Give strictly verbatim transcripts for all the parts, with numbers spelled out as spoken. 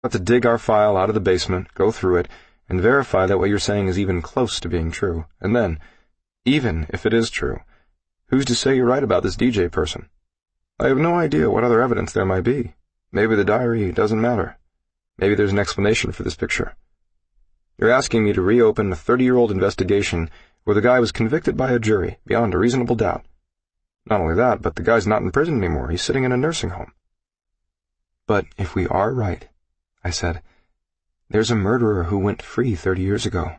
have to dig our file out of the basement, go through it, and verify that what you're saying is even close to being true. And then, even if it is true, who's to say you're right about this D J person? I have no idea what other evidence there might be. Maybe the diary doesn't matter. Maybe there's an explanation for this picture. You're asking me to reopen a thirty-year-old investigation where the guy was convicted by a jury, beyond a reasonable doubt. Not only that, but the guy's not in prison anymore. He's sitting in a nursing home. But if we are right, I said, there's a murderer who went free thirty years ago.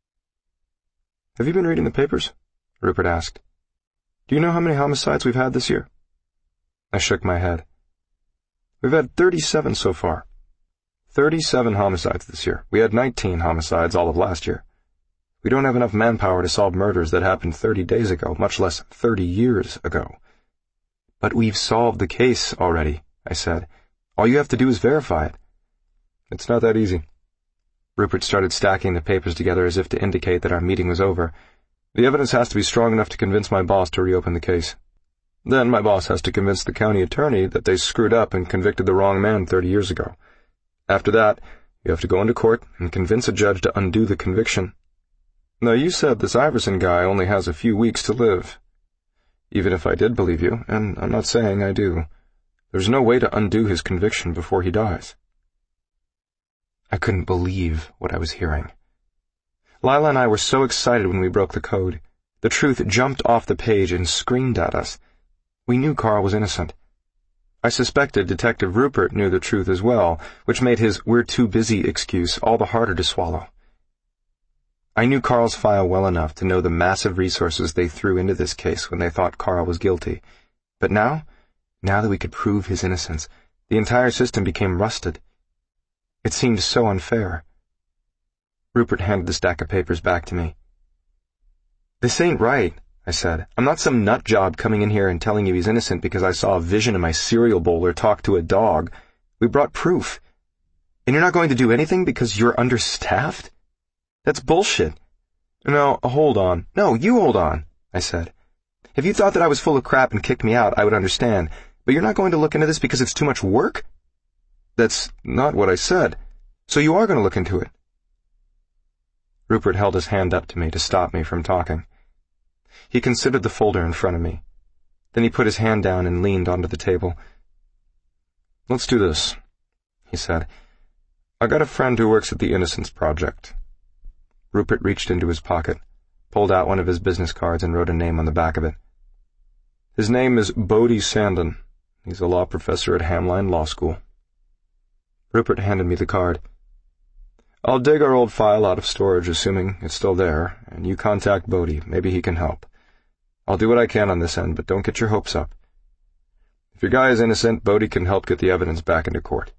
Have you been reading the papers? Rupert asked. Do you know how many homicides we've had this year? I shook my head. We've had thirty-seven so far. Thirty-seven homicides this year. We had nineteen homicides all of last year. We don't have enough manpower to solve murders that happened thirty days ago, much less thirty years ago. But we've solved the case already, I said. All you have to do is verify it. It's not that easy. Rupert started stacking the papers together as if to indicate that our meeting was over. The evidence has to be strong enough to convince my boss to reopen the case. Then my boss has to convince the county attorney that they screwed up and convicted the wrong man thirty years ago. After that, you have to go into court and convince a judge to undo the conviction. Now, you said this Iverson guy only has a few weeks to live. Even if I did believe you, and I'm not saying I do, there's no way to undo his conviction before he dies. I couldn't believe what I was hearing. Lila and I were so excited when we broke the code. The truth jumped off the page and screamed at us. We knew Carl was innocent. I suspected Detective Rupert knew the truth as well, which made his "we're too busy" excuse all the harder to swallow. I knew Carl's file well enough to know the massive resources they threw into this case when they thought Carl was guilty. But now, now that we could prove his innocence, the entire system became rusted. It seemed so unfair. Rupert handed the stack of papers back to me. This ain't right, I said. I'm not some nut job coming in here and telling you he's innocent because I saw a vision in my cereal bowl or talked to a dog. We brought proof. And you're not going to do anything because you're understaffed? That's bullshit. No, hold on. No, you hold on, I said. If you thought that I was full of crap and kicked me out, I would understand. But you're not going to look into this because it's too much work? That's not what I said. So you are going to look into it. Rupert held his hand up to me to stop me from talking. He considered the folder in front of me. Then he put his hand down and leaned onto the table. Let's do this, he said. I got a friend who works at the Innocence Project. Rupert reached into his pocket, pulled out one of his business cards and wrote a name on the back of it. His name is Bodie Sandin. He's a law professor at Hamline Law School. Rupert handed me the card. I'll dig our old file out of storage, assuming it's still there, and you contact Bodie. Maybe he can help. I'll do what I can on this end, but don't get your hopes up. If your guy is innocent, Bodie can help get the evidence back into court.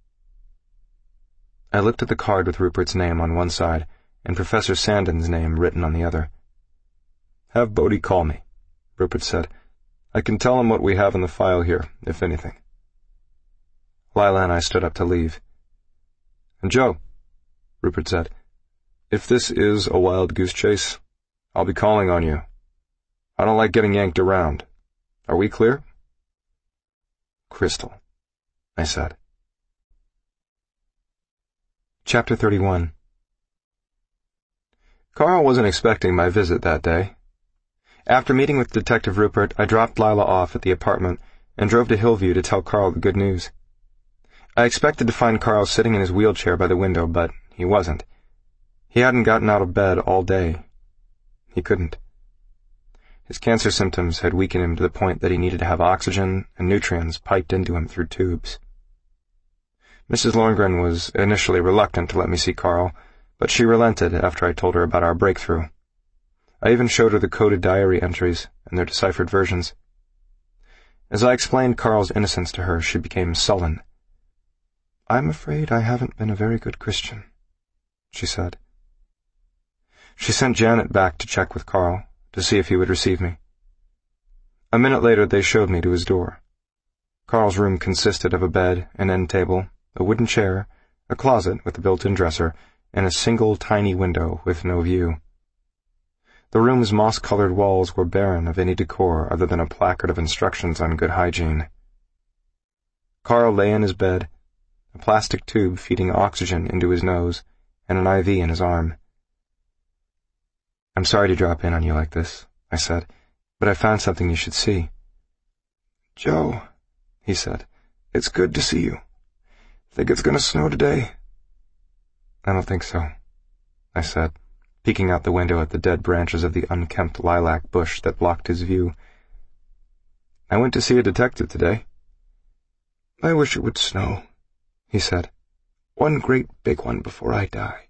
I looked at the card with Rupert's name on one side and Professor Sandin's name written on the other. Have Bodie call me, Rupert said. I can tell him what we have in the file here, if anything. Lila and I stood up to leave. And Joe, Rupert said, if this is a wild goose chase, I'll be calling on you. I don't like getting yanked around. Are we clear? Crystal, I said. Chapter thirty-one. Carl wasn't expecting my visit that day. After meeting with Detective Rupert, I dropped Lila off at the apartment and drove to Hillview to tell Carl the good news. I expected to find Carl sitting in his wheelchair by the window, but he wasn't. He hadn't gotten out of bed all day. He couldn't. His cancer symptoms had weakened him to the point that he needed to have oxygen and nutrients piped into him through tubes. Missus Lorngren was initially reluctant to let me see Carl, but she relented after I told her about our breakthrough. I even showed her the coded diary entries and their deciphered versions. As I explained Carl's innocence to her, she became sullen. I'm afraid I haven't been a very good Christian, she said. She sent Janet back to check with Carl, to see if he would receive me. A minute later, they showed me to his door. Carl's room consisted of a bed, an end table, a wooden chair, a closet with a built-in dresser, and a single tiny window with no view. The room's moss-colored walls were barren of any decor other than a placard of instructions on good hygiene. Carl lay in his bed, a plastic tube feeding oxygen into his nose, and an I V in his arm. "I'm sorry to drop in on you like this," I said, "but I found something you should see." "Joe," he said, "it's good to see you. Think it's gonna snow today?" "I don't think so," I said, peeking out the window at the dead branches of the unkempt lilac bush that blocked his view. "I went to see a detective today." "I wish it would snow," he said. "One great big one before I die."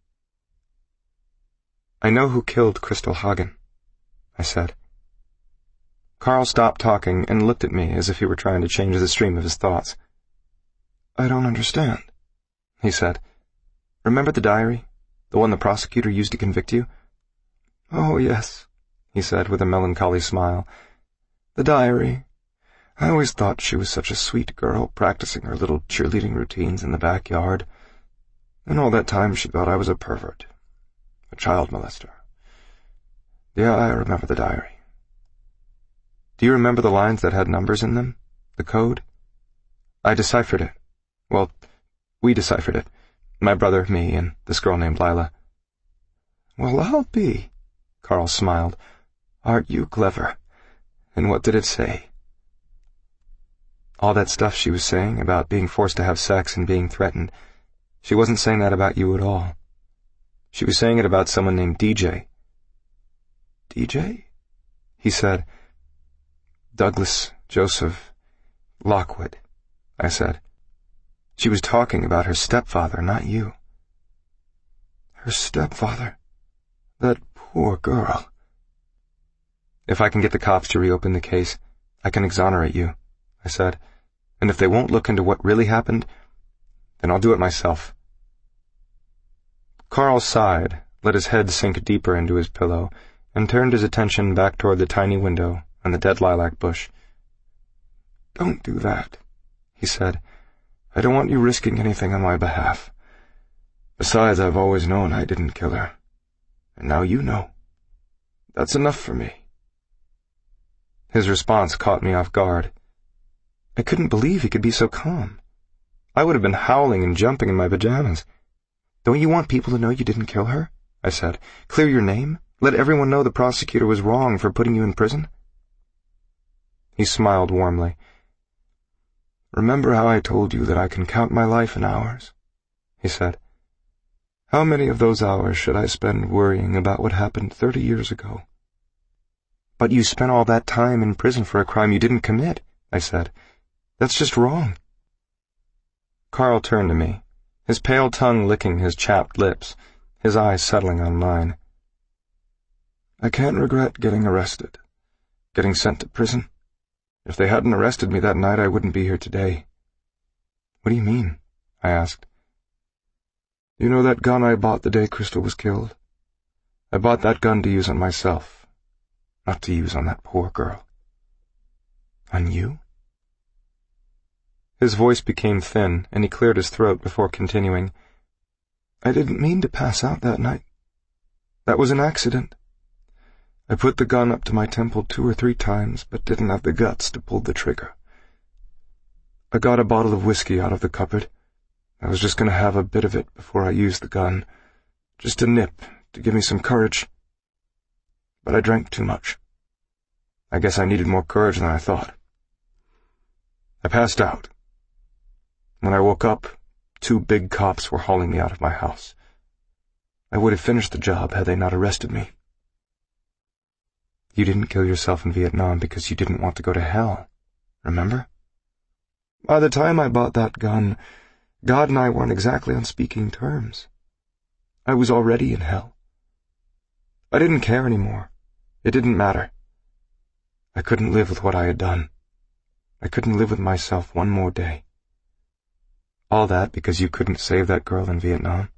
"I know who killed Crystal Hagen," I said. Carl stopped talking and looked at me as if he were trying to change the stream of his thoughts. "I don't understand," he said. "Remember the diary? The one the prosecutor used to convict you?" "Oh, yes," he said with a melancholy smile. "The diary. I always thought she was such a sweet girl, practicing her little cheerleading routines in the backyard. And all that time she thought I was a pervert, a child molester. Yeah, I remember the diary." "Do you remember the lines that had numbers in them? The code?" "I deciphered it. Well, we deciphered it. My brother, me, and this girl named Lila." "Well, I'll be," Carl smiled. "Aren't you clever? And what did it say?" "All that stuff she was saying about being forced to have sex and being threatened. She wasn't saying that about you at all. She was saying it about someone named D J. "D J?" He said. "Douglas Joseph Lockwood," I said. "She was talking about her stepfather, not you." "Her stepfather? That poor girl." "If I can get the cops to reopen the case, I can exonerate you," I said. "And if they won't look into what really happened, then I'll do it myself." Carl sighed, let his head sink deeper into his pillow, and turned his attention back toward the tiny window and the dead lilac bush. "Don't do that," he said. "I don't want you risking anything on my behalf. Besides, I've always known I didn't kill her. And now you know. That's enough for me." His response caught me off guard. I couldn't believe he could be so calm. I would have been howling and jumping in my pajamas. "Don't you want people to know you didn't kill her?" I said. "Clear your name? Let everyone know the prosecutor was wrong for putting you in prison?" He smiled warmly. "Remember how I told you that I can count my life in hours?" he said. "How many of those hours should I spend worrying about what happened thirty years ago?" "But you spent all that time in prison for a crime you didn't commit," I said. "That's just wrong." Carl turned to me, his pale tongue licking his chapped lips, his eyes settling on mine. "I can't regret getting arrested, getting sent to prison. If they hadn't arrested me that night, I wouldn't be here today." "What do you mean?" I asked. "You know that gun I bought the day Crystal was killed? I bought that gun to use on myself, not to use on that poor girl." "On you?" His voice became thin, and he cleared his throat before continuing. "I didn't mean to pass out that night. That was an accident. I put the gun up to my temple two or three times, but didn't have the guts to pull the trigger. I got a bottle of whiskey out of the cupboard. I was just going to have a bit of it before I used the gun, just a nip to give me some courage. But I drank too much. I guess I needed more courage than I thought. I passed out. When I woke up, two big cops were hauling me out of my house. I would have finished the job had they not arrested me." "You didn't kill yourself in Vietnam because you didn't want to go to hell, remember?" "By the time I bought that gun, God and I weren't exactly on speaking terms. I was already in hell. I didn't care anymore. It didn't matter. I couldn't live with what I had done. I couldn't live with myself one more day." "All that because you couldn't save that girl in Vietnam?"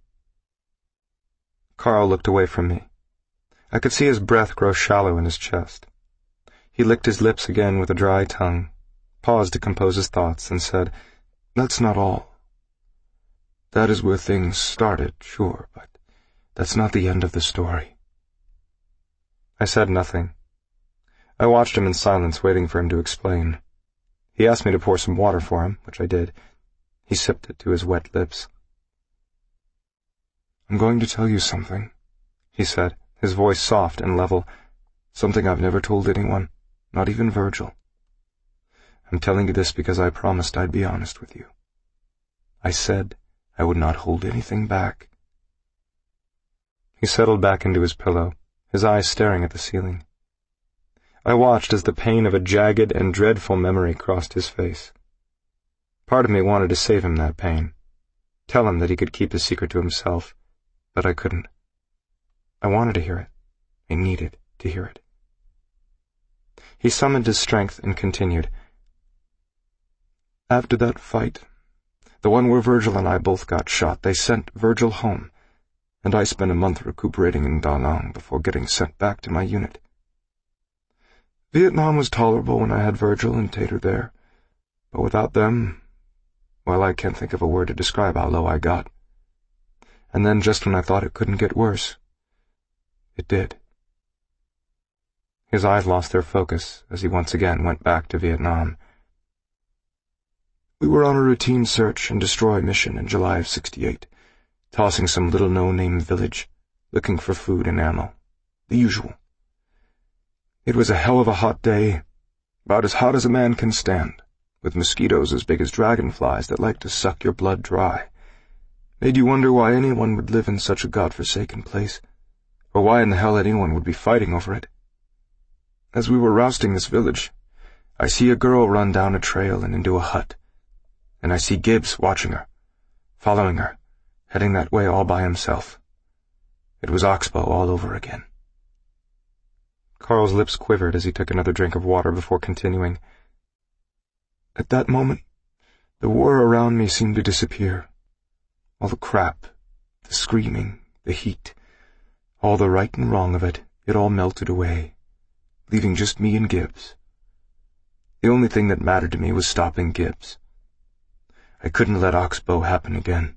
Carl looked away from me. I could see his breath grow shallow in his chest. He licked his lips again with a dry tongue, paused to compose his thoughts, and said, "That's not all. That is where things started, sure, but that's not the end of the story." I said nothing. I watched him in silence, waiting for him to explain. He asked me to pour some water for him, which I did. He sipped it to his wet lips. "I'm going to tell you something," he said, his voice soft and level. "Something I've never told anyone, not even Virgil. I'm telling you this because I promised I'd be honest with you. I said I would not hold anything back." He settled back into his pillow, his eyes staring at the ceiling. I watched as the pain of a jagged and dreadful memory crossed his face. Part of me wanted to save him that pain, tell him that he could keep his secret to himself, but I couldn't. I wanted to hear it. I needed to hear it. He summoned his strength and continued. "After that fight, the one where Virgil and I both got shot, they sent Virgil home, and I spent a month recuperating in Da Nang before getting sent back to my unit. Vietnam was tolerable when I had Virgil and Tater there, but without them, well, I can't think of a word to describe how low I got. And then just when I thought it couldn't get worse, it did." His eyes lost their focus as he once again went back to Vietnam. "We were on a routine search and destroy mission in July of sixty-eight, tossing some little no-name village, looking for food and ammo. The usual. It was a hell of a hot day, about as hot as a man can stand, with mosquitoes as big as dragonflies that like to suck your blood dry. Made you wonder why anyone would live in such a godforsaken place, or why in the hell anyone would be fighting over it. As we were rousting this village, I see a girl run down a trail and into a hut, and I see Gibbs watching her, following her, heading that way all by himself. It was Oxbow all over again." Carl's lips quivered as he took another drink of water before continuing. "At that moment, the war around me seemed to disappear. All the crap, the screaming, the heat, all the right and wrong of it, it all melted away, leaving just me and Gibbs. The only thing that mattered to me was stopping Gibbs. I couldn't let Oxbow happen again.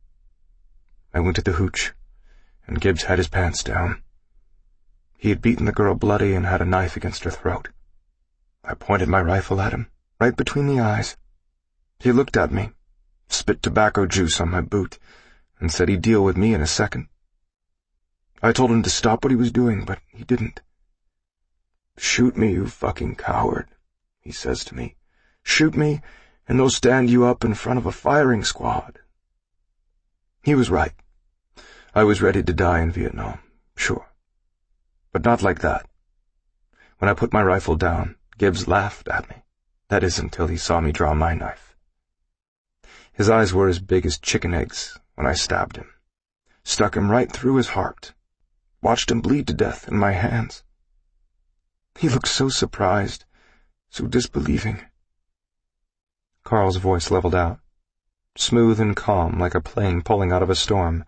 I went to the hooch, and Gibbs had his pants down. He had beaten the girl bloody and had a knife against her throat. I pointed my rifle at him, right between the eyes. He looked at me, spit tobacco juice on my boot, and said he'd deal with me in a second. I told him to stop what he was doing, but he didn't. 'Shoot me, you fucking coward,' he says to me. 'Shoot me, and they'll stand you up in front of a firing squad.' He was right. I was ready to die in Vietnam, sure. But not like that. When I put my rifle down, Gibbs laughed at me. That is, until he saw me draw my knife. His eyes were as big as chicken eggs when I stabbed him. Stuck him right through his heart. Watched him bleed to death in my hands. He looked so surprised, so disbelieving." Carl's voice leveled out, smooth and calm like a plane pulling out of a storm.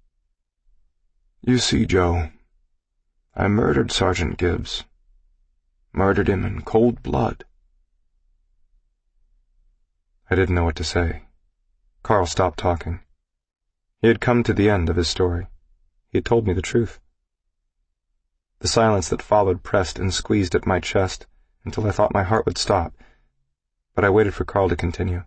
"You see, Joe, I murdered Sergeant Gibbs. Murdered him in cold blood." I didn't know what to say. Carl stopped talking. He had come to the end of his story. He had told me the truth. The silence that followed pressed and squeezed at my chest until I thought my heart would stop, but I waited for Carl to continue.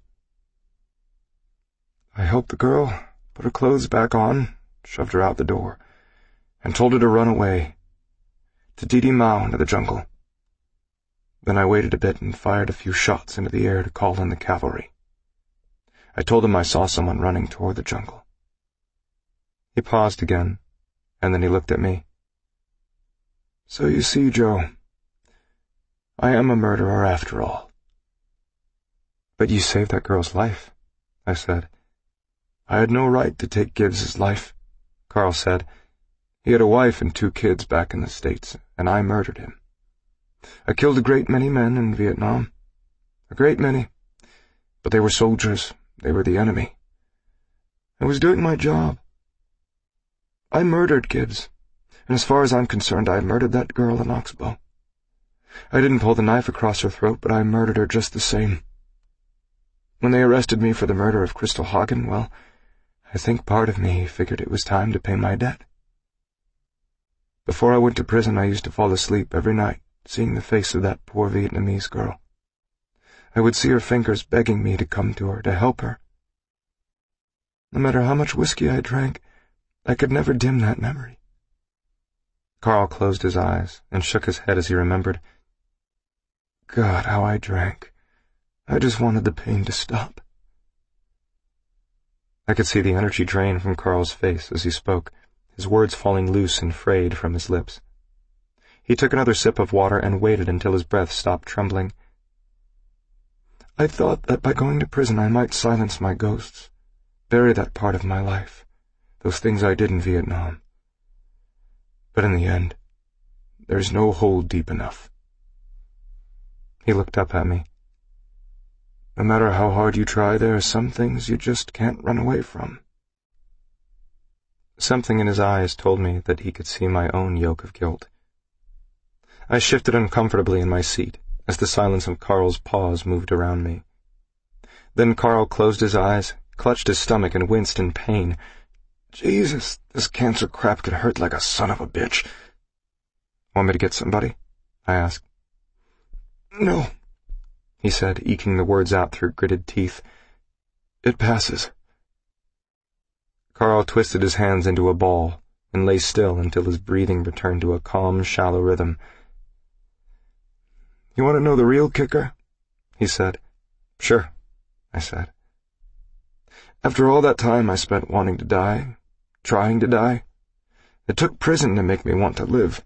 "I helped the girl put her clothes back on, shoved her out the door, and told her to run away, to Didi Mao into the jungle. Then I waited a bit and fired a few shots into the air to call in the cavalry. I told him I saw someone running toward the jungle." He paused again, and then he looked at me. "So you see, Joe, I am a murderer after all." "But you saved that girl's life," I said. "I had no right to take Gibbs's life," Carl said. "He had a wife and two kids back in the States, and I murdered him. I killed a great many men in Vietnam. A great many. But they were soldiers. They were the enemy. I was doing my job. I murdered Gibbs, and as far as I'm concerned, I murdered that girl in Oxbow. I didn't pull the knife across her throat, but I murdered her just the same. When they arrested me for the murder of Crystal Hagen, well, I think part of me figured it was time to pay my debt. Before I went to prison, I used to fall asleep every night, seeing the face of that poor Vietnamese girl. I would see her fingers begging me to come to her, to help her, No matter how much whiskey I drank, I could never dim that memory. Carl closed his eyes and shook his head as he remembered. God, how I drank. I just wanted the pain to stop. I could see the energy drain from Carl's face as he spoke, his words falling loose and frayed from his lips. He took another sip of water and waited until his breath stopped trembling. I thought that by going to prison I might silence my ghosts, bury that part of my life, those things I did in Vietnam. But in the end, there's no hole deep enough. He looked up at me. No matter how hard you try, there are some things you just can't run away from. Something in his eyes told me that he could see my own yoke of guilt. I shifted uncomfortably in my seat as the silence of Carl's pause moved around me. Then Carl closed his eyes, clutched his stomach, and winced in pain. Jesus, this cancer crap could hurt like a son of a bitch. Want me to get somebody? I asked. No, he said, eking the words out through gritted teeth. It passes. Carl twisted his hands into a ball and lay still until his breathing returned to a calm, shallow rhythm. You want to know the real kicker? He said. Sure, I said. After all that time I spent wanting to die, trying to die, it took prison to make me want to live.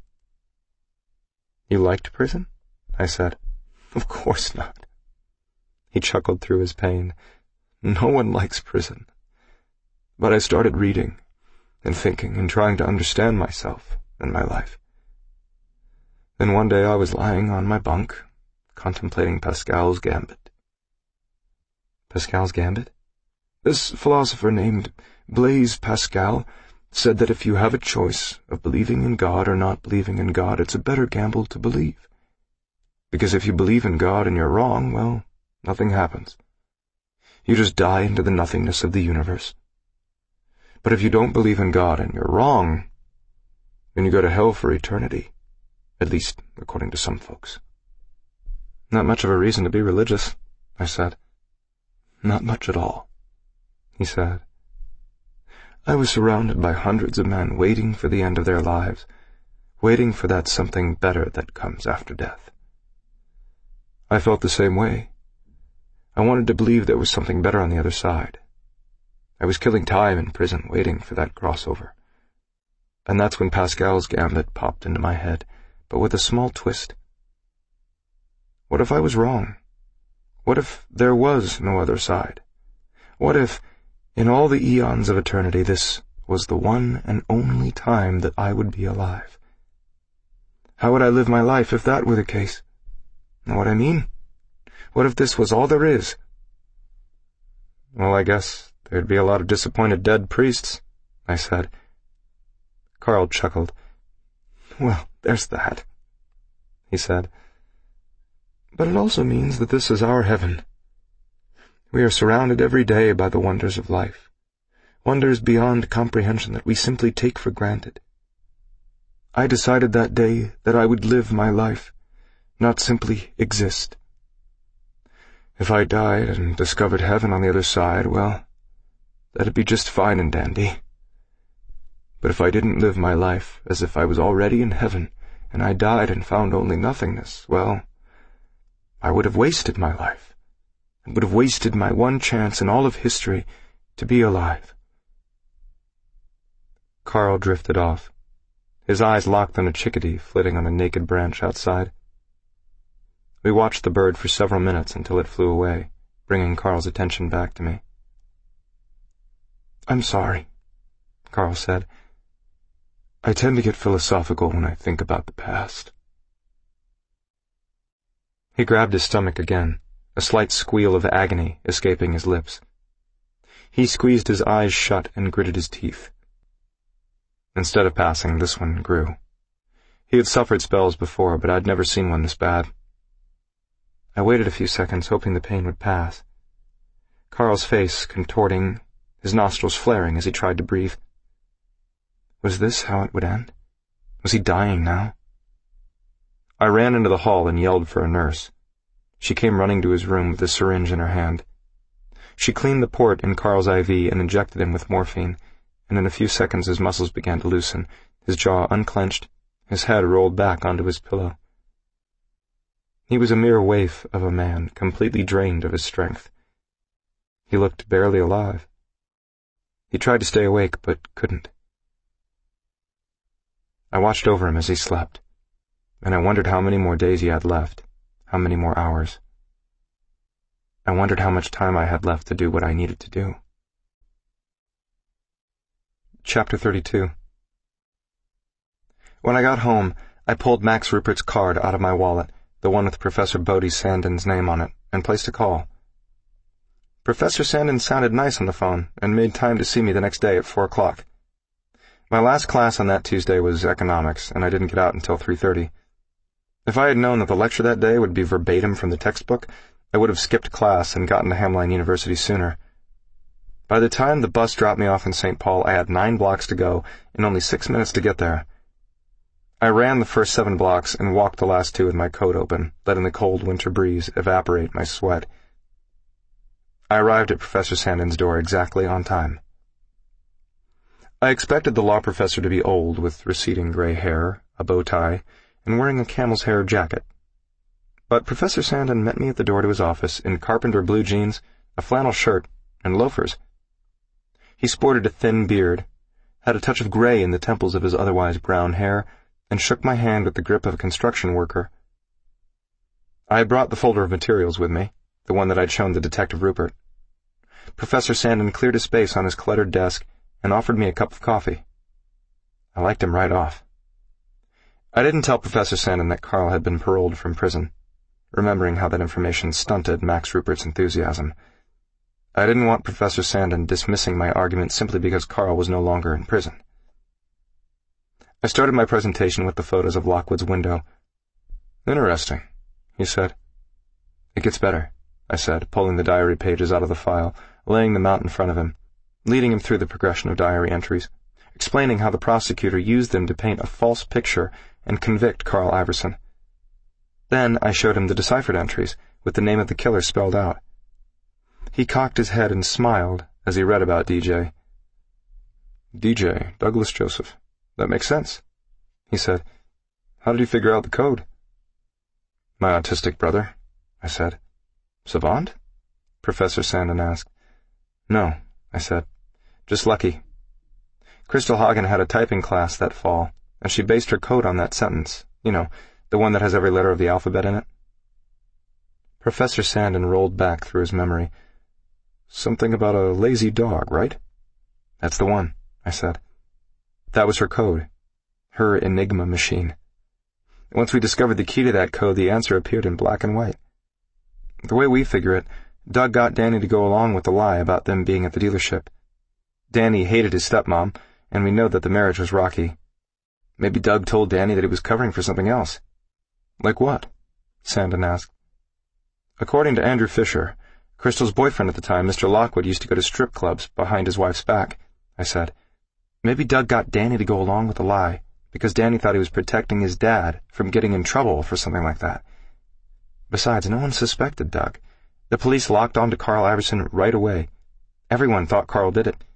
You liked prison? I said. Of course not. He chuckled through his pain. No one likes prison. But I started reading and thinking and trying to understand myself and my life. Then one day I was lying on my bunk, contemplating Pascal's Gambit. Pascal's Gambit? This philosopher named Blaise Pascal said that if you have a choice of believing in God or not believing in God, it's a better gamble to believe. Because if you believe in God and you're wrong, well, nothing happens. You just die into the nothingness of the universe. But if you don't believe in God and you're wrong, then you go to hell for eternity. At least, according to some folks. Not much of a reason to be religious, I said. Not much at all, he said. I was surrounded by hundreds of men waiting for the end of their lives, waiting for that something better that comes after death. I felt the same way. I wanted to believe there was something better on the other side. I was killing time in prison waiting for that crossover. And that's when Pascal's Gambit popped into my head, but with a small twist. What if I was wrong? What if there was no other side? What if, in all the eons of eternity, this was the one and only time that I would be alive? How would I live my life if that were the case? Know what I mean? What if this was all there is? Well, I guess there'd be a lot of disappointed dead priests, I said. Carl chuckled. Well, there's that, he said. But it also means that this is our heaven. We are surrounded every day by the wonders of life, wonders beyond comprehension that we simply take for granted. I decided that day that I would live my life, not simply exist. If I died and discovered heaven on the other side, well, that'd be just fine and dandy. But if I didn't live my life as if I was already in heaven, and I died and found only nothingness, well, I would have wasted my life, and would have wasted my one chance in all of history to be alive. Carl drifted off, his eyes locked on a chickadee flitting on a naked branch outside. We watched the bird for several minutes until it flew away, bringing Carl's attention back to me. I'm sorry, Carl said. I tend to get philosophical when I think about the past. He grabbed his stomach again, a slight squeal of agony escaping his lips. He squeezed his eyes shut and gritted his teeth. Instead of passing, this one grew. He had suffered spells before, but I'd never seen one this bad. I waited a few seconds, hoping the pain would pass. Carl's face contorting, his nostrils flaring as he tried to breathe. Was this how it would end? Was he dying now? I ran into the hall and yelled for a nurse. She came running to his room with a syringe in her hand. She cleaned the port in Carl's I V and injected him with morphine, and in a few seconds his muscles began to loosen, his jaw unclenched, his head rolled back onto his pillow. He was a mere waif of a man, completely drained of his strength. He looked barely alive. He tried to stay awake, but couldn't. I watched over him as he slept, and I wondered how many more days he had left, how many more hours. I wondered how much time I had left to do what I needed to do. Chapter thirty-two. When I got home, I pulled Max Rupert's card out of my wallet, the one with Professor Bodhi Sandin's name on it, and placed a call. Professor Sandin sounded nice on the phone, and made time to see me the next day at four o'clock. My last class on that Tuesday was economics, and I didn't get out until three thirty. If I had known that the lecture that day would be verbatim from the textbook, I would have skipped class and gotten to Hamline University sooner. By the time the bus dropped me off in Saint Paul, I had nine blocks to go and only six minutes to get there. I ran the first seven blocks and walked the last two with my coat open, letting the cold winter breeze evaporate my sweat. I arrived at Professor Sandin's door exactly on time. I expected the law professor to be old, with receding gray hair, a bow tie, and wearing a camel's hair jacket. But Professor Sandin met me at the door to his office in carpenter blue jeans, a flannel shirt, and loafers. He sported a thin beard, had a touch of gray in the temples of his otherwise brown hair, and shook my hand with the grip of a construction worker. I had brought the folder of materials with me, the one that I'd shown to Detective Rupert. Professor Sandin cleared a space on his cluttered desk and offered me a cup of coffee. I liked him right off. I didn't tell Professor Sandin that Carl had been paroled from prison, remembering how that information stunted Max Rupert's enthusiasm. I didn't want Professor Sandin dismissing my argument simply because Carl was no longer in prison. I started my presentation with the photos of Lockwood's window. "Interesting," he said. "It gets better," I said, pulling the diary pages out of the file, laying them out in front of him, leading him through the progression of diary entries, explaining how the prosecutor used them to paint a false picture and convict Carl Iverson. Then I showed him the deciphered entries, with the name of the killer spelled out. He cocked his head and smiled as he read about D J. D J, Douglas Joseph. That makes sense, he said. How did you figure out the code? My autistic brother, I said. Savant? Professor Sandin asked. No, I said. Just lucky. Crystal Hagen had a typing class that fall, and she based her code on that sentence. You know, the one that has every letter of the alphabet in it. Professor Sandin rolled back through his memory. Something about a lazy dog, right? That's the one, I said. That was her code. Her Enigma machine. Once we discovered the key to that code, the answer appeared in black and white. The way we figure it, Doug got Danny to go along with the lie about them being at the dealership. Danny hated his stepmom, and we know that the marriage was rocky. Maybe Doug told Danny that he was covering for something else. Like what? Sandin asked. According to Andrew Fisher, Crystal's boyfriend at the time, Mister Lockwood, used to go to strip clubs behind his wife's back, I said. Maybe Doug got Danny to go along with the lie, because Danny thought he was protecting his dad from getting in trouble for something like that. Besides, no one suspected Doug. The police locked on to Carl Iverson right away. Everyone thought Carl did it.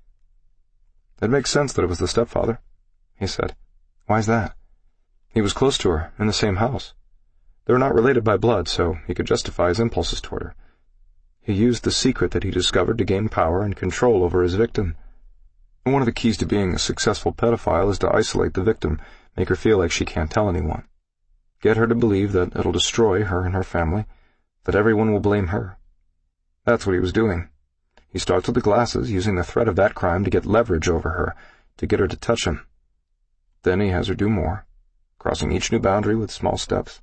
It makes sense that it was the stepfather, he said. Why's that? He was close to her, in the same house. They were not related by blood, so he could justify his impulses toward her. He used the secret that he discovered to gain power and control over his victim. One of the keys to being a successful pedophile is to isolate the victim, make her feel like she can't tell anyone. Get her to believe that it'll destroy her and her family, that everyone will blame her. That's what he was doing. He starts with the glasses, using the threat of that crime to get leverage over her, to get her to touch him. Then he has her do more, crossing each new boundary with small steps.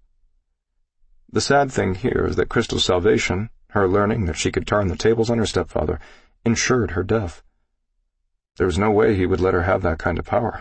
The sad thing here is that Crystal's salvation, her learning that she could turn the tables on her stepfather, ensured her death. There was no way he would let her have that kind of power.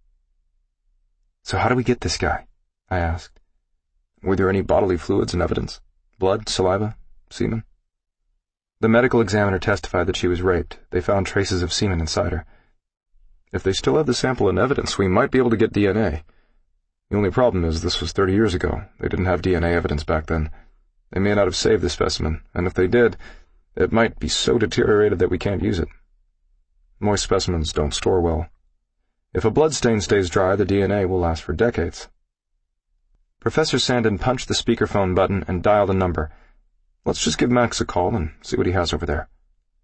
So how do we get this guy? I asked. Were there any bodily fluids in evidence? Blood, saliva, semen? The medical examiner testified that she was raped. They found traces of semen inside her. If they still have the sample in evidence, we might be able to get D N A. The only problem is this was thirty years ago. They didn't have D N A evidence back then. They may not have saved the specimen, and if they did, It might be so deteriorated that we can't use it. Moist specimens don't store well. If a bloodstain stays dry, the D N A will last for decades. Professor Sandin punched the speakerphone button and dialed a number. Let's just give Max a call and see what he has over there.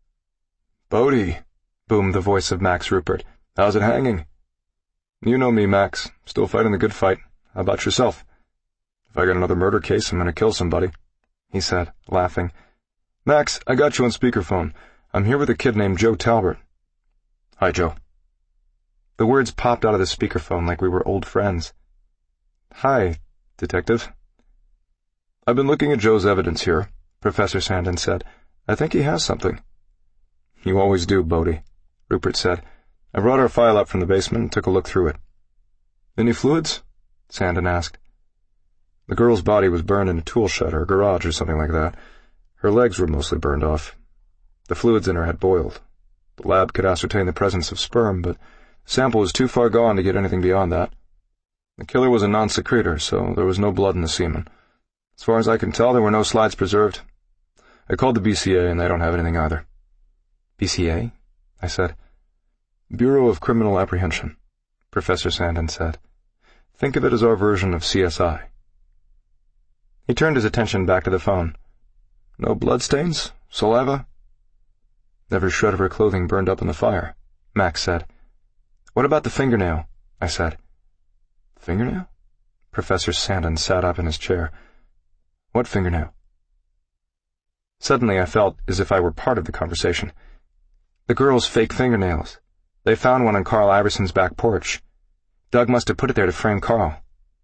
Bodhi, boomed the voice of Max Rupert. How's it hanging? You know me, Max. Still fighting the good fight. How about yourself? If I get another murder case, I'm going to kill somebody, he said, laughing. Max, I got you on speakerphone. I'm here with a kid named Joe Talbert. Hi, Joe. The words popped out of the speakerphone like we were old friends. Hi, Detective. I've been looking at Joe's evidence here, Professor Sandin said. I think he has something. You always do, Bodhi, Rupert said. I brought our file up from the basement and took a look through it. Any fluids? Sandin asked. The girl's body was burned in a tool shed or garage or something like that. Her legs were mostly burned off. The fluids in her had boiled. The lab could ascertain the presence of sperm, but the sample was too far gone to get anything beyond that. The killer was a non-secretor, so there was no blood in the semen. As far as I can tell, there were no slides preserved. I called the B C A, and they don't have anything either. B C A? I said. Bureau of Criminal Apprehension, Professor Sandin said. Think of it as our version of C S I. He turned his attention back to the phone. No bloodstains? Saliva? Every shred of her clothing burned up in the fire, Max said. What about the fingernail? I said. Fingernail? Professor Sandin sat up in his chair. What fingernail? Suddenly I felt as if I were part of the conversation. The girl's fake fingernails. They found one on Carl Iverson's back porch. Doug must have put it there to frame Carl.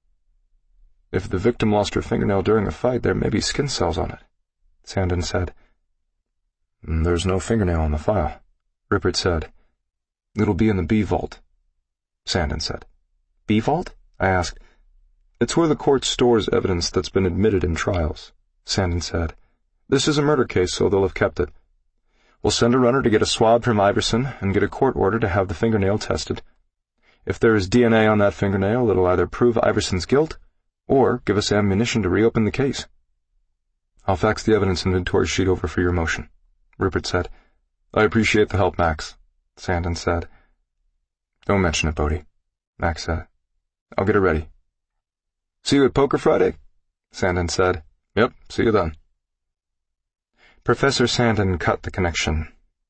If the victim lost her fingernail during a fight, there may be skin cells on it, Sandin said. There's no fingernail on the file, Rupert said. It'll be in the B vault, Sandin said. B vault? I asked. It's where the court stores evidence that's been admitted in trials, Sandin said. This is a murder case, so they'll have kept it. We'll send a runner to get a swab from Iverson and get a court order to have the fingernail tested. If there is D N A on that fingernail, it'll either prove Iverson's guilt or give us ammunition to reopen the case. I'll fax the evidence inventory sheet over for your motion, Rupert said. I appreciate the help, Max, Sandin said. Don't mention it, Bodhi, Max said. I'll get it ready. See you at Poker Friday? Sandin said. Yep, see you then. Professor Sandin cut the connection.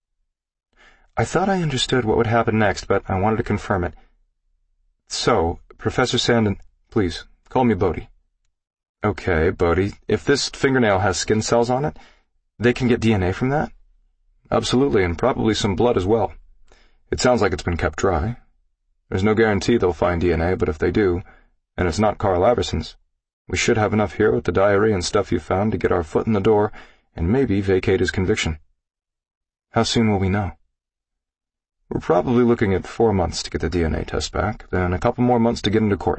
I thought I understood what would happen next, but I wanted to confirm it. So, Professor Sandin, please, call me Bodhi. Okay, Bodhi, if this fingernail has skin cells on it, they can get D N A from that? Absolutely, and probably some blood as well. It sounds like it's been kept dry. There's no guarantee they'll find D N A, but if they do, and it's not Carl Iverson's, we should have enough here with the diary and stuff you found to get our foot in the door and maybe vacate his conviction. How soon will we know? We're probably looking at four months to get the D N A test back, then a couple more months to get into court.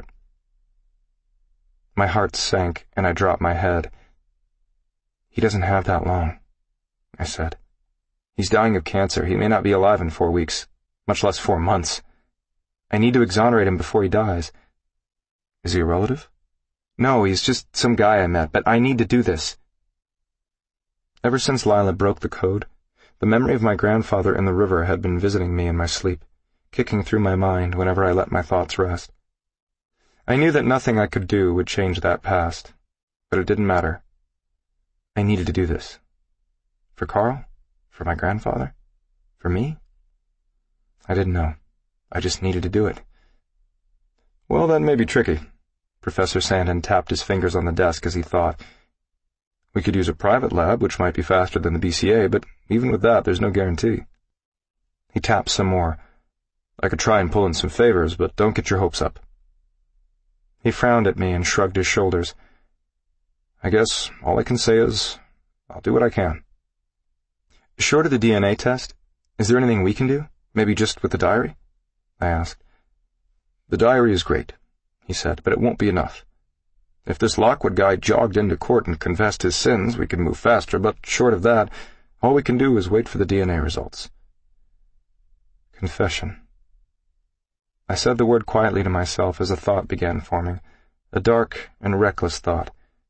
My heart sank, and I dropped my head. He doesn't have that long, I said. He's dying of cancer. He may not be alive in four weeks, much less four months. I need to exonerate him before he dies. Is he a relative? No, he's just some guy I met, but I need to do this. Ever since Lila broke the code, the memory of my grandfather in the river had been visiting me in my sleep, kicking through my mind whenever I let my thoughts rest. I knew that nothing I could do would change that past, but it didn't matter. I needed to do this. For Carl? For my grandfather? For me? I didn't know. I just needed to do it. Well, that may be tricky. Professor Sandin tapped his fingers on the desk as he thought. We could use a private lab, which might be faster than the B C A, but even with that, there's no guarantee. He tapped some more. I could try and pull in some favors, but don't get your hopes up. He frowned at me and shrugged his shoulders. I guess all I can say is, I'll do what I can. Short of the D N A test, is there anything we can do? Maybe just with the diary? I asked. The diary is great, he said, but it won't be enough. If this Lockwood guy jogged into court and confessed his sins, we could move faster, but short of that, all we can do is wait for the D N A results. Confession. I said the word quietly to myself as a thought began forming, a dark and reckless thought.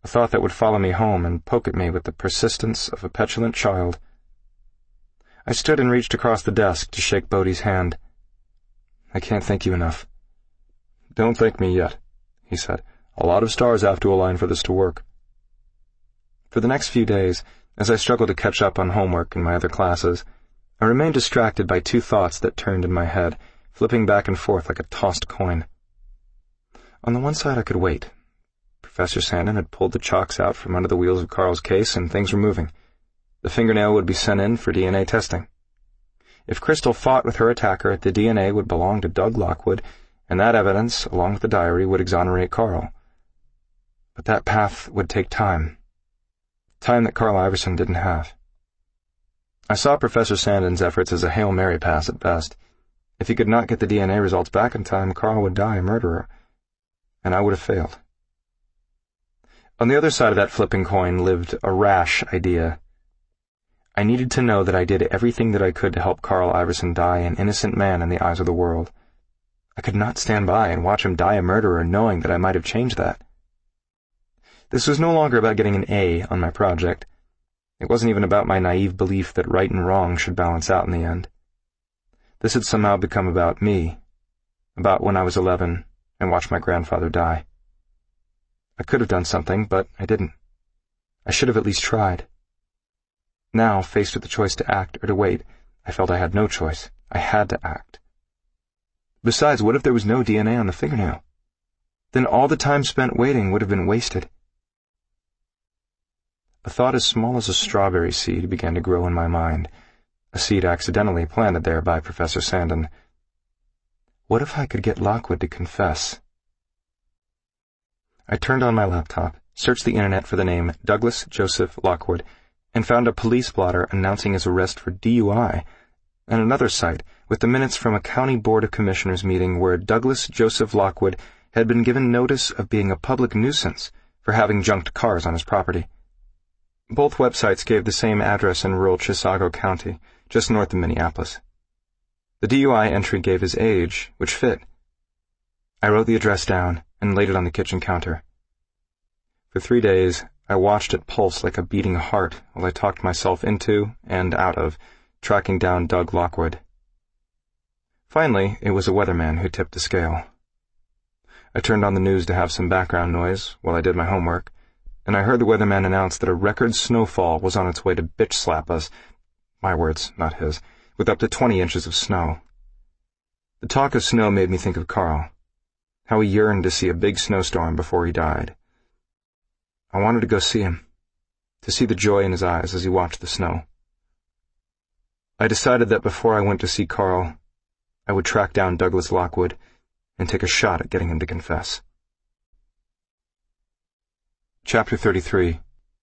a thought that would follow me home and poke at me with the persistence of a petulant child. I stood and reached across the desk to shake Bodhi's hand. "I can't thank you enough." "Don't thank me yet," he said. "A lot of stars have to align for this to work." For the next few days, as I struggled to catch up on homework and my other classes, I remained distracted by two thoughts that turned in my head, flipping back and forth like a tossed coin. On the one side, I could wait. Professor Sandin had pulled the chocks out from under the wheels of Carl's case, and things were moving. The fingernail would be sent in for D N A testing. If Crystal fought with her attacker, the D N A would belong to Doug Lockwood, and that evidence, along with the diary, would exonerate Carl. But that path would take time. Time that Carl Iverson didn't have. I saw Professor Sandin's efforts as a Hail Mary pass at best. If he could not get the D N A results back in time, Carl would die a murderer, and I would have failed. On the other side of that flipping coin lived a rash idea. I needed to know that I did everything that I could to help Carl Iverson die an innocent man in the eyes of the world. I could not stand by and watch him die a murderer knowing that I might have changed that. This was no longer about getting an A on my project. It wasn't even about my naive belief that right and wrong should balance out in the end. This had somehow become about me, about when I was eleven and watched my grandfather die. I could have done something, but I didn't. I should have at least tried. Now, faced with the choice to act or to wait, I felt I had no choice. I had to act. Besides, what if there was no D N A on the fingernail? Then all the time spent waiting would have been wasted. A thought as small as a strawberry seed began to grow in my mind, a seed accidentally planted there by Professor Sandin. What if I could get Lockwood to confess? I turned on my laptop, searched the internet for the name Douglas Joseph Lockwood, and found a police blotter announcing his arrest for D U I, and another site with the minutes from a county board of commissioners meeting where Douglas Joseph Lockwood had been given notice of being a public nuisance for having junked cars on his property. Both websites gave the same address in rural Chisago County, just north of Minneapolis. The D U I entry gave his age, which fit. I wrote the address down and laid it on the kitchen counter. For three days, I watched it pulse like a beating heart while I talked myself into and out of tracking down Doug Lockwood. Finally, it was a weatherman who tipped the scale. I turned on the news to have some background noise while I did my homework, and I heard the weatherman announce that a record snowfall was on its way to bitch slap us, my words, not his, with up to twenty inches of snow. The talk of snow made me think of Carl, how he yearned to see a big snowstorm before he died. I wanted to go see him, to see the joy in his eyes as he watched the snow. I decided that before I went to see Carl, I would track down Douglas Lockwood and take a shot at getting him to confess. Chapter thirty-three.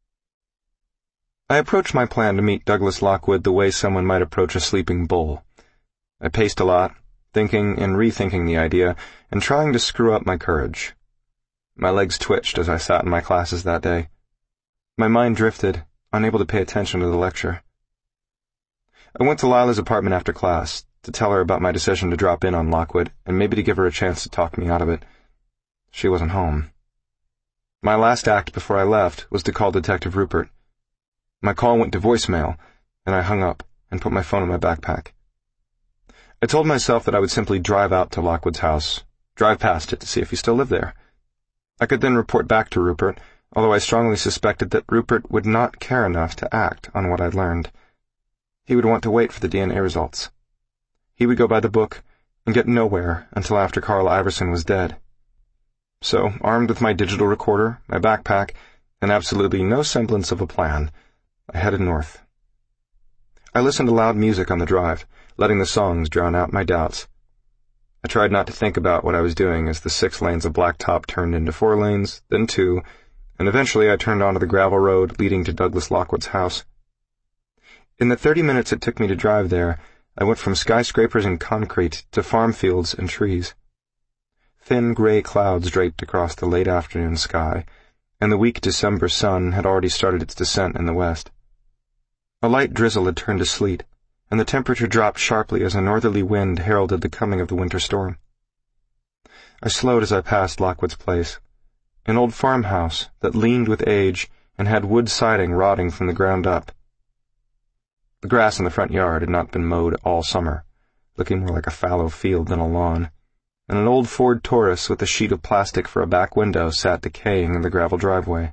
I approached my plan to meet Douglas Lockwood the way someone might approach a sleeping bull. I paced a lot, thinking and rethinking the idea, and trying to screw up my courage. My legs twitched as I sat in my classes that day. My mind drifted, unable to pay attention to the lecture. I went to Lila's apartment after class, to tell her about my decision to drop in on Lockwood, and maybe to give her a chance to talk me out of it. She wasn't home. My last act before I left was to call Detective Rupert. My call went to voicemail, and I hung up and put my phone in my backpack. I told myself that I would simply drive out to Lockwood's house, drive past it to see if he still lived there. I could then report back to Rupert, although I strongly suspected that Rupert would not care enough to act on what I'd learned. He would want to wait for the D N A results. He would go by the book and get nowhere until after Carl Iverson was dead. So, armed with my digital recorder, my backpack, and absolutely no semblance of a plan, I headed north. I listened to loud music on the drive, letting the songs drown out my doubts. I tried not to think about what I was doing as the six lanes of blacktop turned into four lanes, then two, and eventually I turned onto the gravel road leading to Douglas Lockwood's house. In the thirty minutes it took me to drive there, I went from skyscrapers and concrete to farm fields and trees. Thin gray clouds draped across the late afternoon sky, and the weak December sun had already started its descent in the west. A light drizzle had turned to sleet, and the temperature dropped sharply as a northerly wind heralded the coming of the winter storm. I slowed as I passed Lockwood's place. an old farmhouse that leaned with age and had wood siding rotting from the ground up. The grass in the front yard had not been mowed all summer, looking more like a fallow field than a lawn, and an old Ford Taurus with a sheet of plastic for a back window sat decaying in the gravel driveway.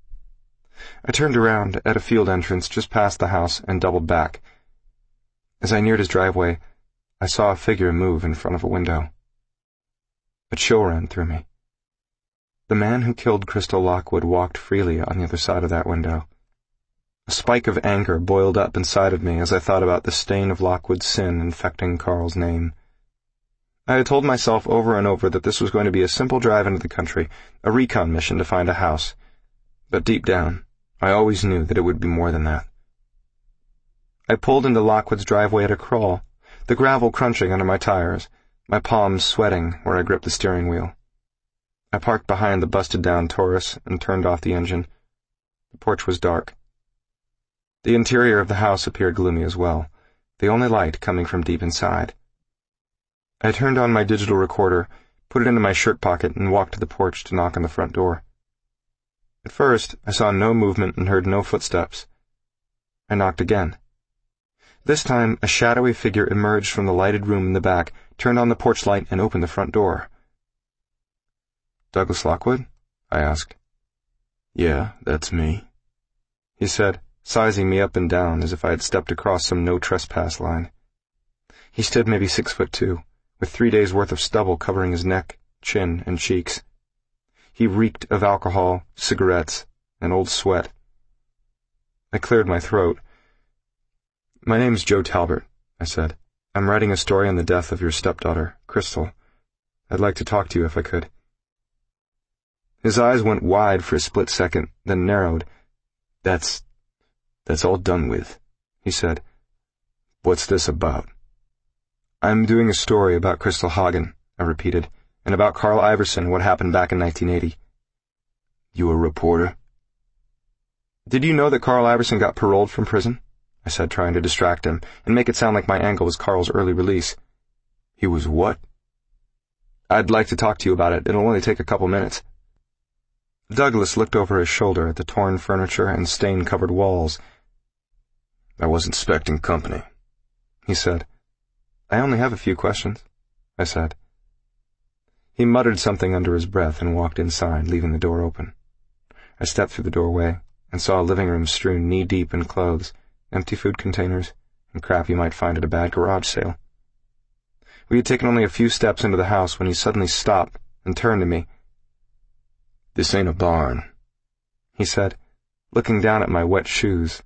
I turned around at a field entrance just past the house and doubled back. As I neared his driveway, I saw a figure move in front of a window. A chill ran through me. The man who killed Crystal Lockwood walked freely on the other side of that window. A spike of anger boiled up inside of me as I thought about the stain of Lockwood's sin infecting Carl's name. I had told myself over and over that this was going to be a simple drive into the country, a recon mission to find a house. But deep down, I always knew that it would be more than that. I pulled into Lockwood's driveway at a crawl, the gravel crunching under my tires, my palms sweating where I gripped the steering wheel. I parked behind the busted-down Taurus and turned off the engine. The porch was dark. The interior of the house appeared gloomy as well, the only light coming from deep inside. I turned on my digital recorder, put it into my shirt pocket, and walked to the porch to knock on the front door. At first, I saw no movement and heard no footsteps. I knocked again. This time, a shadowy figure emerged from the lighted room in the back, turned on the porch light, and opened the front door. "Douglas Lockwood?" I asked. "Yeah, that's me," he said, sizing me up and down as if I had stepped across some no-trespass line. He stood maybe six foot two, with three days' worth of stubble covering his neck, chin, and cheeks. He reeked of alcohol, cigarettes, and old sweat. I cleared my throat. "My name's Joe Talbert," I said. "I'm writing a story on the death of your stepdaughter, Crystal. I'd like to talk to you if I could." His eyes went wide for a split second, then narrowed. That's... that's all done with," he said. "What's this about?" "I'm doing a story about Crystal Hagen," I repeated, "and about Carl Iverson and what happened back in nineteen eighty. "You a reporter?" "Did you know that Carl Iverson got paroled from prison?" I said, trying to distract him and make it sound like my angle was Carl's early release. "He was what?" "I'd like to talk to you about it. It'll only take a couple minutes." Douglas looked over his shoulder at the torn furniture and stain-covered walls. "I wasn't expecting company," he said. "I only have a few questions," I said. He muttered something under his breath and walked inside, leaving the door open. I stepped through the doorway and saw a living room strewn knee-deep in clothes, empty food containers, and crap you might find at a bad garage sale. We had taken only a few steps into the house when he suddenly stopped and turned to me. "This ain't a barn," he said, looking down at my wet shoes.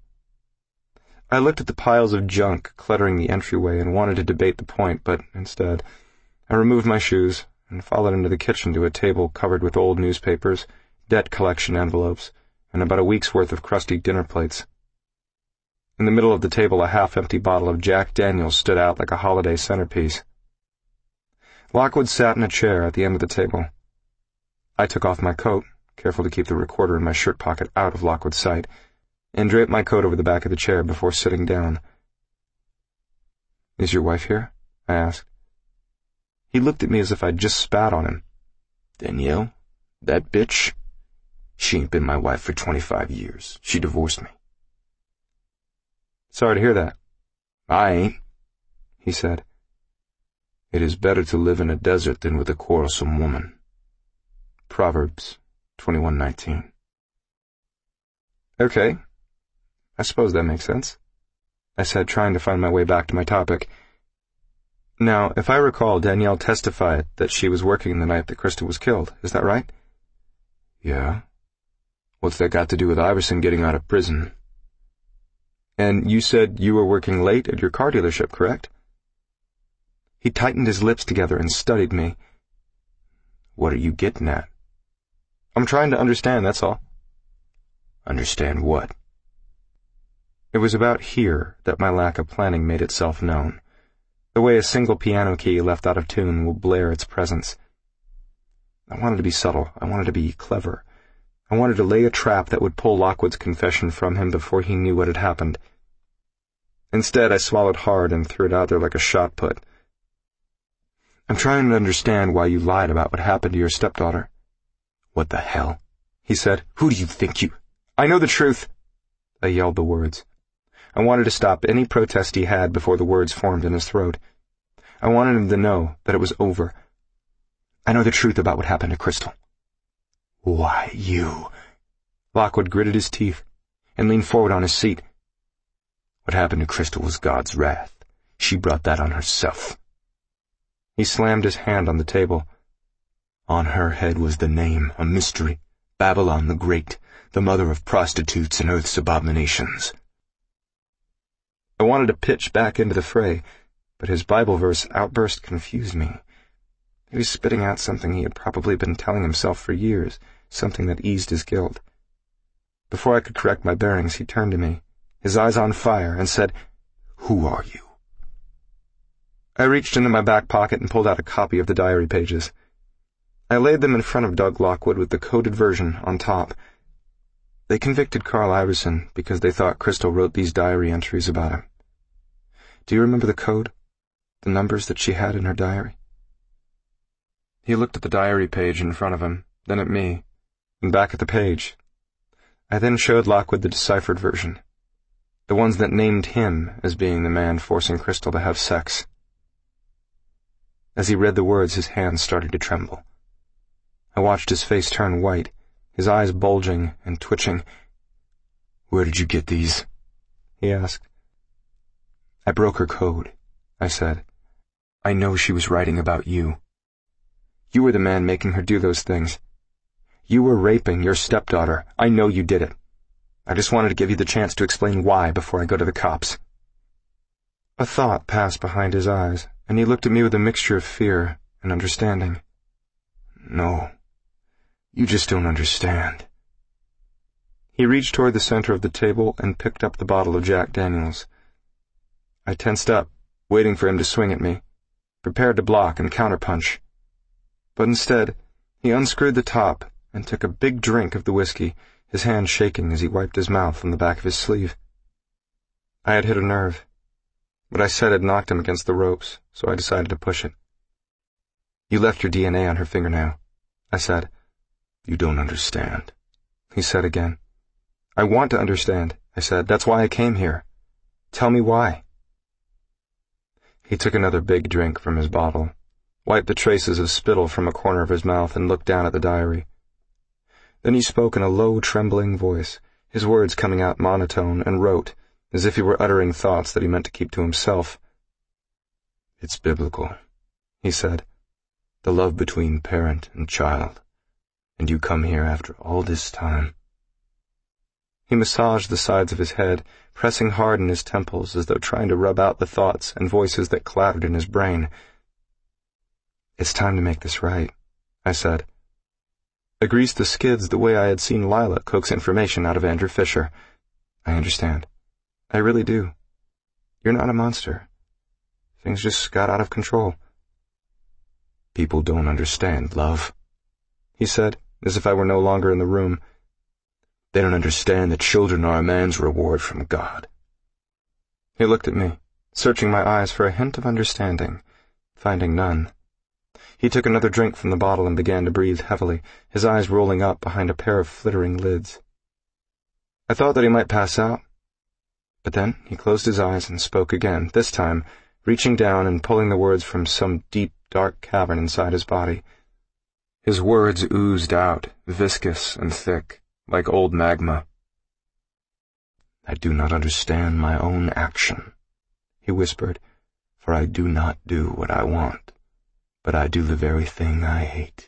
I looked at the piles of junk cluttering the entryway and wanted to debate the point, but instead, I removed my shoes and followed into the kitchen to a table covered with old newspapers, debt collection envelopes, and about a week's worth of crusty dinner plates. In the middle of the table, a half-empty bottle of Jack Daniels stood out like a holiday centerpiece. Lockwood sat in a chair at the end of the table. I took off my coat, careful to keep the recorder in my shirt pocket out of Lockwood's sight, and draped my coat over the back of the chair before sitting down. "Is your wife here?" I asked. He looked at me as if I'd just spat on him. "Danielle? That bitch? She ain't been my wife for twenty-five years. She divorced me." "Sorry to hear that." "I ain't," he said. "It is better to live in a desert than with a quarrelsome woman." Proverbs twenty-one nineteen. "Okay. I suppose that makes sense," I said, trying to find my way back to my topic. "Now, if I recall, Danielle testified that she was working the night that Crystal was killed. Is that right?" "Yeah. What's that got to do with Iverson getting out of prison?" "And you said you were working late at your car dealership, correct?" He tightened his lips together and studied me. "What are you getting at?" "I'm trying to understand, that's all." "Understand what?" It was about here that my lack of planning made itself known, the way a single piano key left out of tune will blare its presence. I wanted to be subtle. I wanted to be clever. I wanted to lay a trap that would pull Lockwood's confession from him before he knew what had happened. Instead, I swallowed hard and threw it out there like a shot put. "I'm trying to understand why you lied about what happened to your stepdaughter." "What the hell?" he said. "Who do you think you—" "I know the truth." I yelled the words. I wanted to stop any protest he had before the words formed in his throat. I wanted him to know that it was over. "I know the truth about what happened to Crystal." "Why, you—" Lockwood gritted his teeth and leaned forward on his seat. "What happened to Crystal was God's wrath. She brought that on herself." He slammed his hand on the table. "On her head was the name, a mystery, Babylon the Great, the mother of prostitutes and earth's abominations." I wanted to pitch back into the fray, but his Bible verse outburst confused me. He was spitting out something he had probably been telling himself for years, something that eased his guilt. Before I could correct my bearings, he turned to me, his eyes on fire, and said, "Who are you?" I reached into my back pocket and pulled out a copy of the diary pages. I laid them in front of Doug Lockwood with the coded version on top. They convicted Carl Iverson because they thought Crystal wrote these diary entries about him. "Do you remember the code? The numbers that she had in her diary?" He looked at the diary page in front of him, then at me, and back at the page. I then showed Lockwood the deciphered version, the ones that named him as being the man forcing Crystal to have sex. As he read the words, his hands started to tremble. I watched his face turn white, his eyes bulging and twitching. "Where did you get these?" he asked. "I broke her code," I said. "I know she was writing about you. You were the man making her do those things. You were raping your stepdaughter. I know you did it. I just wanted to give you the chance to explain why before I go to the cops." A thought passed behind his eyes, and he looked at me with a mixture of fear and understanding. "No, you just don't understand." He reached toward the center of the table and picked up the bottle of Jack Daniels. I tensed up, waiting for him to swing at me, prepared to block and counterpunch. But instead, he unscrewed the top and took a big drink of the whiskey, his hand shaking as he wiped his mouth on the back of his sleeve. I had hit a nerve. What I said had knocked him against the ropes, so I decided to push it. "You left your D N A on her fingernail," I said. "You don't understand," he said again. "I want to understand," I said. "That's why I came here. Tell me why." He took another big drink from his bottle, wiped the traces of spittle from a corner of his mouth, and looked down at the diary. Then he spoke in a low, trembling voice, his words coming out monotone, and wrote, as if he were uttering thoughts that he meant to keep to himself. "It's biblical," he said, "the love between parent and child, and you come here after all this time." He massaged the sides of his head, pressing hard in his temples as though trying to rub out the thoughts and voices that clattered in his brain. "It's time to make this right," I said. I greased the skids the way I had seen Lila coax information out of Andrew Fisher. "I understand. I really do. You're not a monster. Things just got out of control." "People don't understand, love," he said, as if I were no longer in the room. "They don't understand that children are a man's reward from God." He looked at me, searching my eyes for a hint of understanding, finding none. He took another drink from the bottle and began to breathe heavily, his eyes rolling up behind a pair of flittering lids. I thought that he might pass out, but then he closed his eyes and spoke again, this time reaching down and pulling the words from some deep, dark cavern inside his body. His words oozed out, viscous and thick, like old magma. "I do not understand my own action," he whispered, "for I do not do what I want, but I do the very thing I hate."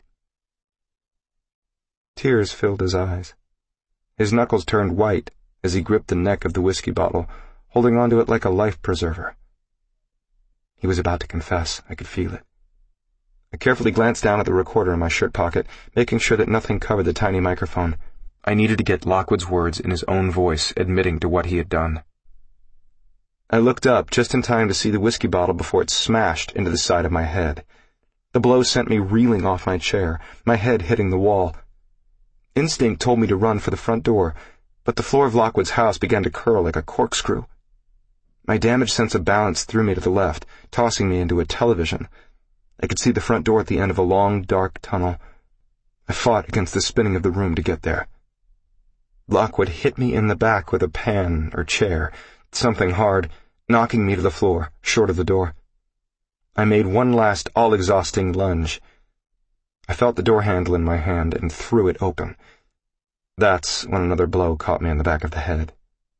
Tears filled his eyes. His knuckles turned white as he gripped the neck of the whiskey bottle, holding onto it like a life preserver. He was about to confess. I could feel it. I carefully glanced down at the recorder in my shirt pocket, making sure that nothing covered the tiny microphone. I needed to get Lockwood's words in his own voice, admitting to what he had done. I looked up just in time to see the whiskey bottle before it smashed into the side of my head. The blow sent me reeling off my chair, my head hitting the wall. Instinct told me to run for the front door, but the floor of Lockwood's house began to curl like a corkscrew. My damaged sense of balance threw me to the left, tossing me into a television. I could see the front door at the end of a long, dark tunnel. I fought against the spinning of the room to get there. Lockwood hit me in the back with a pan or chair, something hard, knocking me to the floor, short of the door. I made one last all-exhausting lunge. I felt the door handle in my hand and threw it open. That's when another blow caught me in the back of the head.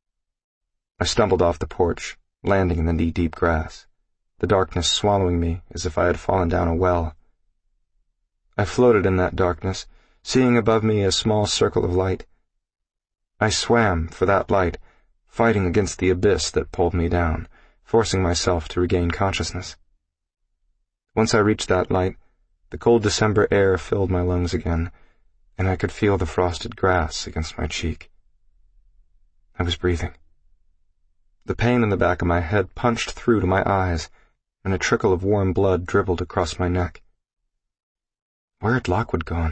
I stumbled off the porch, landing in the knee-deep grass, the darkness swallowing me as if I had fallen down a well. I floated in that darkness, seeing above me a small circle of light. I swam for that light, fighting against the abyss that pulled me down, forcing myself to regain consciousness. Once I reached that light, the cold December air filled my lungs again, and I could feel the frosted grass against my cheek. I was breathing. The pain in the back of my head punched through to my eyes, and a trickle of warm blood dribbled across my neck. Where had Lockwood gone?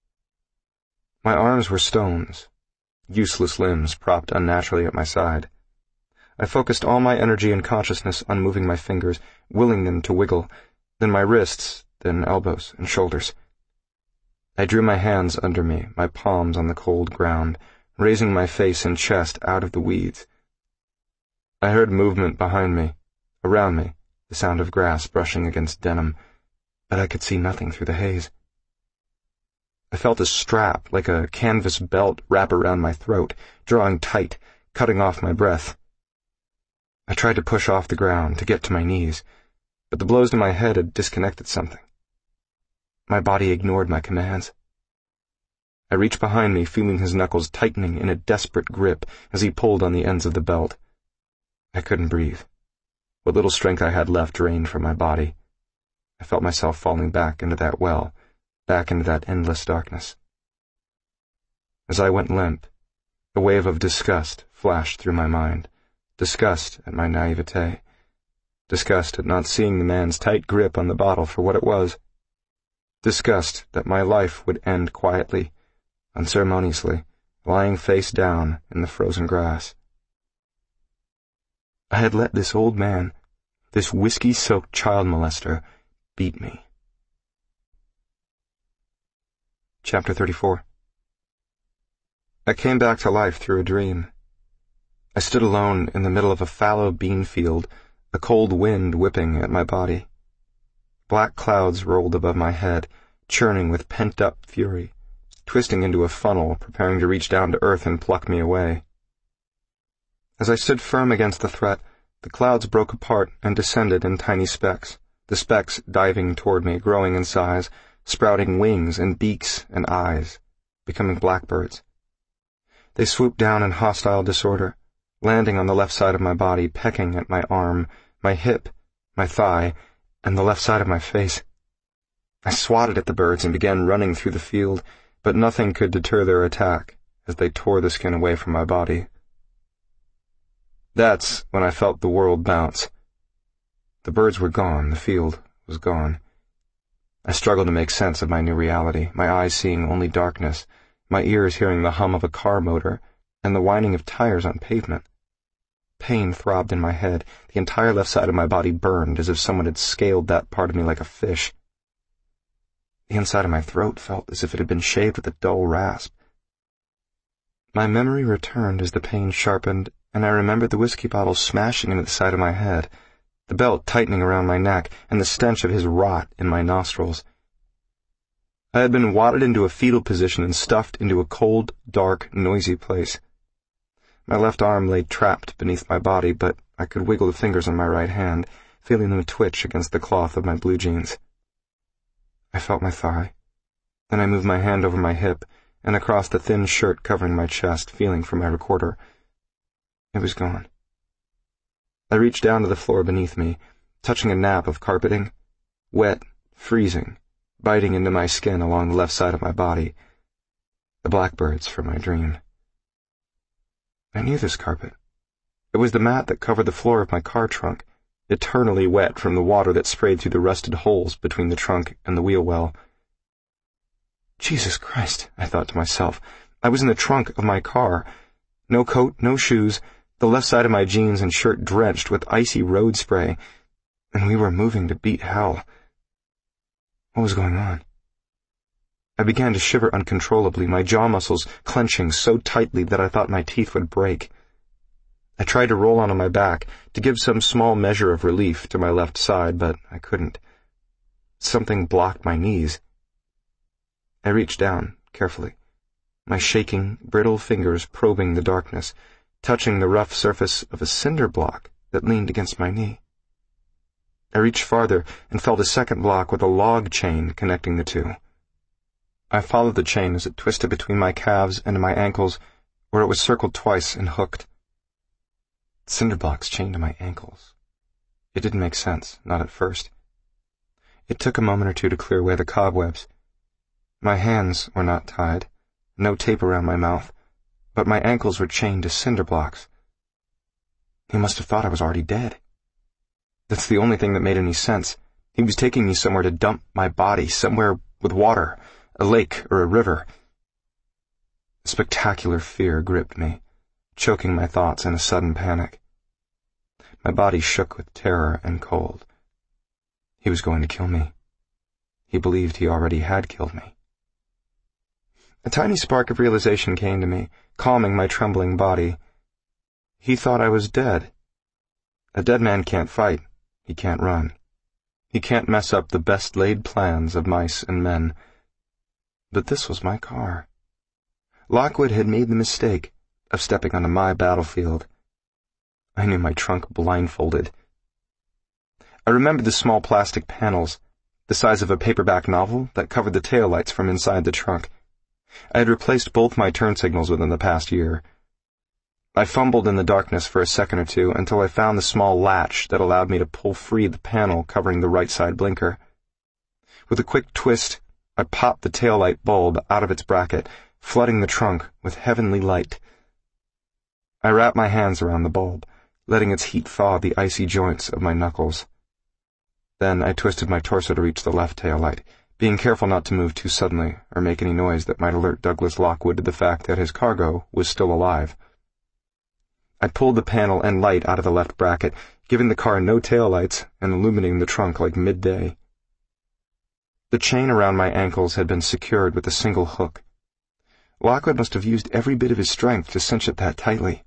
My arms were stones, useless limbs propped unnaturally at my side. I focused all my energy and consciousness on moving my fingers, willing them to wiggle, then my wrists, then elbows and shoulders. I drew my hands under me, my palms on the cold ground, raising my face and chest out of the weeds. I heard movement behind me, around me, the sound of grass brushing against denim, but I could see nothing through the haze. I felt a strap, like a canvas belt, wrap around my throat, drawing tight, cutting off my breath. I tried to push off the ground, to get to my knees, but the blows to my head had disconnected something. My body ignored my commands. I reached behind me, feeling his knuckles tightening in a desperate grip as he pulled on the ends of the belt. I couldn't breathe. What little strength I had left drained from my body. I felt myself falling back into that well, back into that endless darkness. As I went limp, a wave of disgust flashed through my mind, disgust at my naivete, disgust at not seeing the man's tight grip on the bottle for what it was, disgust that my life would end quietly, unceremoniously, lying face down in the frozen grass. I had let this old man, this whiskey-soaked child molester, beat me. Chapter thirty-four. I came back to life through a dream. I stood alone in the middle of a fallow bean field, a cold wind whipping at my body. Black clouds rolled above my head, churning with pent-up fury, twisting into a funnel, preparing to reach down to earth and pluck me away. As I stood firm against the threat, the clouds broke apart and descended in tiny specks, the specks diving toward me, growing in size, sprouting wings and beaks and eyes, becoming blackbirds. They swooped down in hostile disorder, landing on the left side of my body, pecking at my arm, my hip, my thigh, and the left side of my face. I swatted at the birds and began running through the field, but nothing could deter their attack as they tore the skin away from my body. That's when I felt the world bounce. The birds were gone, the field was gone. I struggled to make sense of my new reality, my eyes seeing only darkness, my ears hearing the hum of a car motor and the whining of tires on pavement. Pain throbbed in my head. The entire left side of my body burned as if someone had scaled that part of me like a fish. The inside of my throat felt as if it had been shaved with a dull rasp. My memory returned as the pain sharpened, and I remembered the whiskey bottle smashing into the side of my head, the belt tightening around my neck, and the stench of his rot in my nostrils. I had been wadded into a fetal position and stuffed into a cold, dark, noisy place. My left arm lay trapped beneath my body, but I could wiggle the fingers on my right hand, feeling them twitch against the cloth of my blue jeans. I felt my thigh. Then I moved my hand over my hip and across the thin shirt covering my chest, feeling for my recorder. It was gone. I reached down to the floor beneath me, touching a nap of carpeting, wet, freezing, biting into my skin along the left side of my body. The blackbirds from my dream. I knew this carpet. It was the mat that covered the floor of my car trunk, eternally wet from the water that sprayed through the rusted holes between the trunk and the wheel well. Jesus Christ, I thought to myself. I was in the trunk of my car. No coat, no shoes, the left side of my jeans and shirt drenched with icy road spray, and we were moving to beat hell. What was going on? I began to shiver uncontrollably, my jaw muscles clenching so tightly that I thought my teeth would break. I tried to roll onto my back to give some small measure of relief to my left side, but I couldn't. Something blocked my knees. I reached down, carefully, my shaking, brittle fingers probing the darkness, touching the rough surface of a cinder block that leaned against my knee. I reached farther and felt a second block with a log chain connecting the two. I followed the chain as it twisted between my calves and my ankles, where it was circled twice and hooked. Cinder blocks chained to my ankles. It didn't make sense, not at first. It took a moment or two to clear away the cobwebs. My hands were not tied, no tape around my mouth, but my ankles were chained to cinder blocks. He must have thought I was already dead. That's the only thing that made any sense. He was taking me somewhere to dump my body, somewhere with water, a lake or a river. A spectacular fear gripped me, choking my thoughts in a sudden panic. My body shook with terror and cold. He was going to kill me. He believed he already had killed me. A tiny spark of realization came to me, calming my trembling body. He thought I was dead. A dead man can't fight. He can't run. He can't mess up the best-laid plans of mice and men. But this was my car. Lockwood had made the mistake of stepping onto my battlefield. I knew my trunk blindfolded. I remembered the small plastic panels, the size of a paperback novel, that covered the taillights from inside the trunk. I had replaced both my turn signals within the past year. I fumbled in the darkness for a second or two until I found the small latch that allowed me to pull free the panel covering the right side blinker. With a quick twist, I popped the taillight bulb out of its bracket, flooding the trunk with heavenly light. I wrapped my hands around the bulb, letting its heat thaw the icy joints of my knuckles. Then I twisted my torso to reach the left taillight, being careful not to move too suddenly or make any noise that might alert Douglas Lockwood to the fact that his cargo was still alive. I pulled the panel and light out of the left bracket, giving the car no taillights and illuminating the trunk like midday. The chain around my ankles had been secured with a single hook. Lockwood must have used every bit of his strength to cinch it that tightly.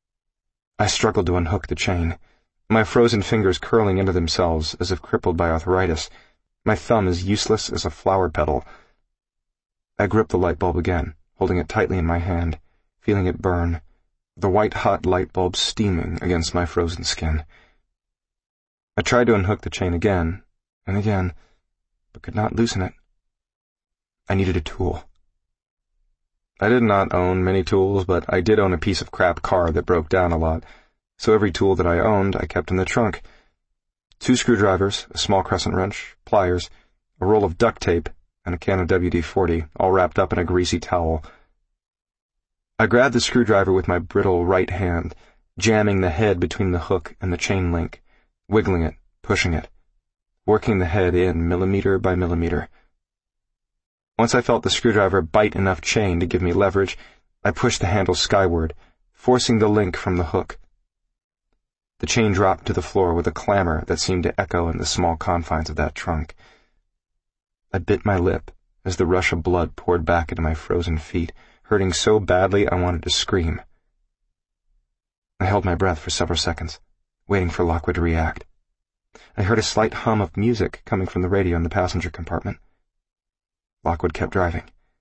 I struggled to unhook the chain, my frozen fingers curling into themselves as if crippled by arthritis, my thumb as useless as a flower petal. I gripped the light bulb again, holding it tightly in my hand, feeling it burn, the white-hot light bulb steaming against my frozen skin. I tried to unhook the chain again and again, but could not loosen it. I needed a tool. I did not own many tools, but I did own a piece of crap car that broke down a lot, so every tool that I owned I kept in the trunk. Two screwdrivers, a small crescent wrench, pliers, a roll of duct tape, and a can of W D forty, all wrapped up in a greasy towel. I grabbed the screwdriver with my brittle right hand, jamming the head between the hook and the chain link, wiggling it, pushing it, working the head in millimeter by millimeter. Once I felt the screwdriver bite enough chain to give me leverage, I pushed the handle skyward, forcing the link from the hook. The chain dropped to the floor with a clamor that seemed to echo in the small confines of that trunk. I bit my lip as the rush of blood poured back into my frozen feet, hurting so badly I wanted to scream. I held my breath for several seconds, waiting for Lockwood to react. I heard a slight hum of music coming from the radio in the passenger compartment. Lockwood kept driving.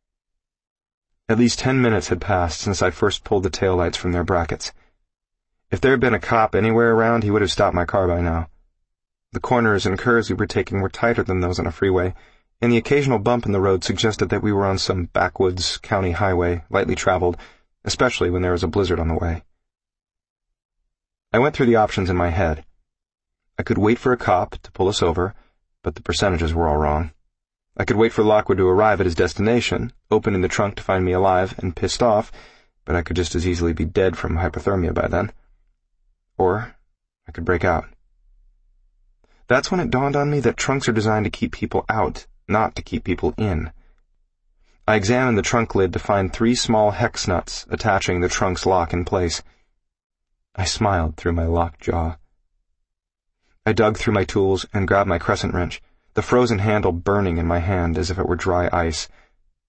At least ten minutes had passed since I first pulled the taillights from their brackets. If there had been a cop anywhere around, he would have stopped my car by now. The corners and curves we were taking were tighter than those on a freeway, and the occasional bump in the road suggested that we were on some backwoods county highway, lightly traveled, especially when there was a blizzard on the way. I went through the options in my head. I could wait for a cop to pull us over, but the percentages were all wrong. I could wait for Lockwood to arrive at his destination, opening the trunk to find me alive and pissed off, but I could just as easily be dead from hypothermia by then. Or I could break out. That's when it dawned on me that trunks are designed to keep people out, not to keep people in. I examined the trunk lid to find three small hex nuts attaching the trunk's lock in place. I smiled through my locked jaw. I dug through my tools and grabbed my crescent wrench, the frozen handle burning in my hand as if it were dry ice.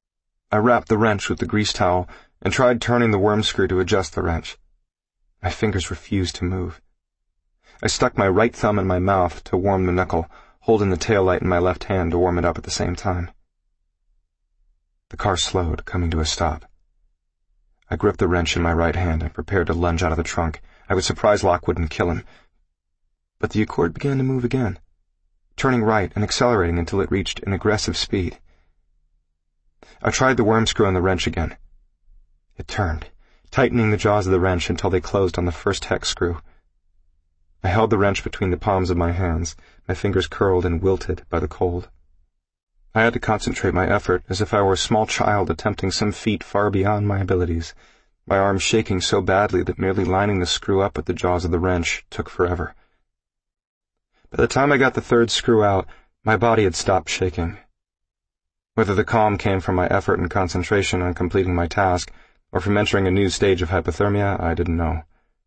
I wrapped the wrench with the grease towel and tried turning the worm screw to adjust the wrench. My fingers refused to move. I stuck my right thumb in my mouth to warm the knuckle, holding the taillight in my left hand to warm it up at the same time. The car slowed, coming to a stop. I gripped the wrench in my right hand and prepared to lunge out of the trunk. I was surprised Lockwood and kill him. But the Accord began to move again, turning right and accelerating until it reached an aggressive speed. I tried the worm screw on the wrench again. It turned, tightening the jaws of the wrench until they closed on the first hex screw. I held the wrench between the palms of my hands, my fingers curled and wilted by the cold. I had to concentrate my effort as if I were a small child attempting some feat far beyond my abilities, my arms shaking so badly that merely lining the screw up at the jaws of the wrench took forever. By the time I got the third screw out, my body had stopped shaking. Whether the calm came from my effort and concentration on completing my task, or from entering a new stage of hypothermia, I didn't know.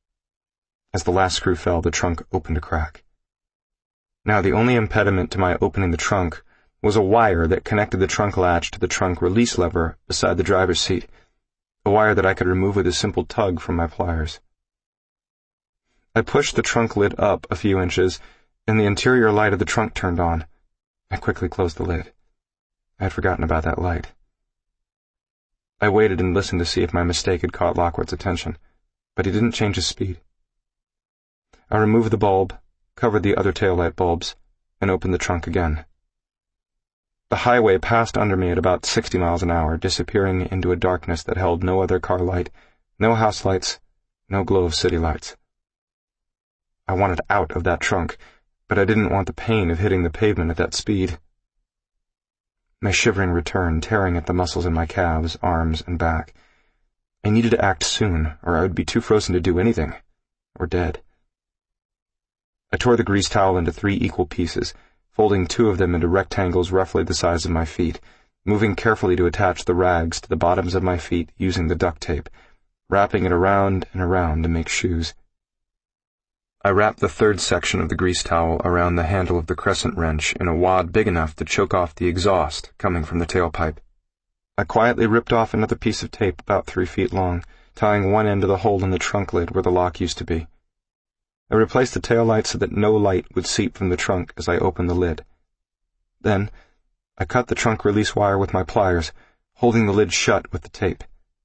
As the last screw fell, the trunk opened a crack. Now the only impediment to my opening the trunk was a wire that connected the trunk latch to the trunk release lever beside the driver's seat, a wire that I could remove with a simple tug from my pliers. I pushed the trunk lid up a few inches, and the interior light of the trunk turned on. I quickly closed the lid. I had forgotten about that light. I waited and listened to see if my mistake had caught Lockwood's attention, but he didn't change his speed. I removed the bulb, covered the other taillight bulbs, and opened the trunk again. The highway passed under me at about sixty miles an hour, disappearing into a darkness that held no other car light, no house lights, no glow of city lights. I wanted out of that trunk, but I didn't want the pain of hitting the pavement at that speed. My shivering returned, tearing at the muscles in my calves, arms, and back. I needed to act soon, or I would be too frozen to do anything, or dead. I tore the grease towel into three equal pieces, folding two of them into rectangles roughly the size of my feet, moving carefully to attach the rags to the bottoms of my feet using the duct tape, wrapping it around and around to make shoes. I wrapped the third section of the grease towel around the handle of the crescent wrench in a wad big enough to choke off the exhaust coming from the tailpipe. I quietly ripped off another piece of tape about three feet long, tying one end to the hole in the trunk lid where the lock used to be. I replaced the taillight so that no light would seep from the trunk as I opened the lid. Then, I cut the trunk release wire with my pliers, holding the lid shut with the tape.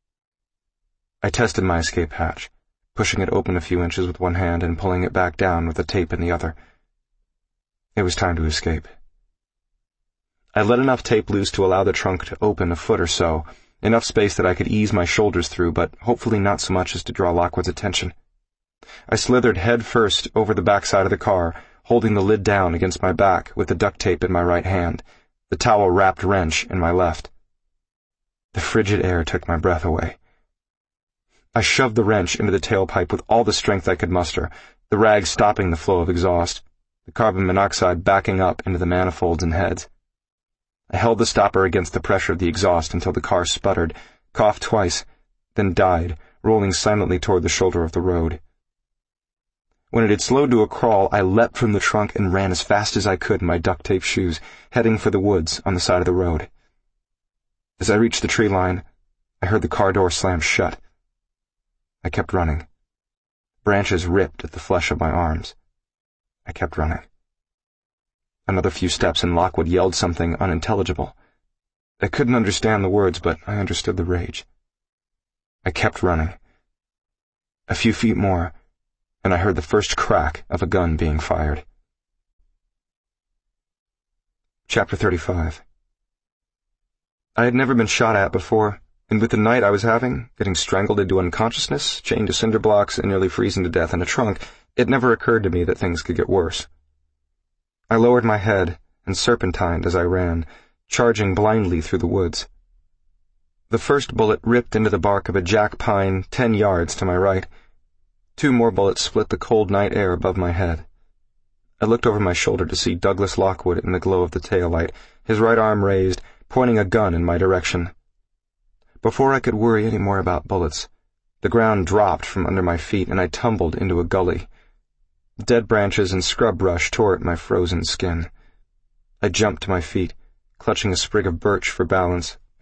I tested my escape hatch, pushing it open a few inches with one hand and pulling it back down with the tape in the other. It was time to escape. I let enough tape loose to allow the trunk to open a foot or so, enough space that I could ease my shoulders through, but hopefully not so much as to draw Lockwood's attention. I slithered head first over the backside of the car, holding the lid down against my back with the duct tape in my right hand, the towel-wrapped wrench in my left. The frigid air took my breath away. I shoved the wrench into the tailpipe with all the strength I could muster, the rag stopping the flow of exhaust, the carbon monoxide backing up into the manifolds and heads. I held the stopper against the pressure of the exhaust until the car sputtered, coughed twice, then died, rolling silently toward the shoulder of the road. When it had slowed to a crawl, I leapt from the trunk and ran as fast as I could in my duct-tape shoes, heading for the woods on the side of the road. As I reached the tree line, I heard the car door slam shut. I kept running. Branches ripped at the flesh of my arms. I kept running. Another few steps and Lockwood yelled something unintelligible. I couldn't understand the words, but I understood the rage. I kept running. A few feet more, and I heard the first crack of a gun being fired. Chapter thirty-five. I had never been shot at before, and with the night I was having, getting strangled into unconsciousness, chained to cinder blocks, and nearly freezing to death in a trunk, it never occurred to me that things could get worse. I lowered my head and serpentined as I ran, charging blindly through the woods. The first bullet ripped into the bark of a jack pine ten yards to my right. Two more bullets split the cold night air above my head. I looked over my shoulder to see Douglas Lockwood in the glow of the taillight, his right arm raised, pointing a gun in my direction. Before I could worry any more about bullets, the ground dropped from under my feet and I tumbled into a gully. Dead branches and scrub brush tore at my frozen skin. I jumped to my feet, clutching a sprig of birch for balance,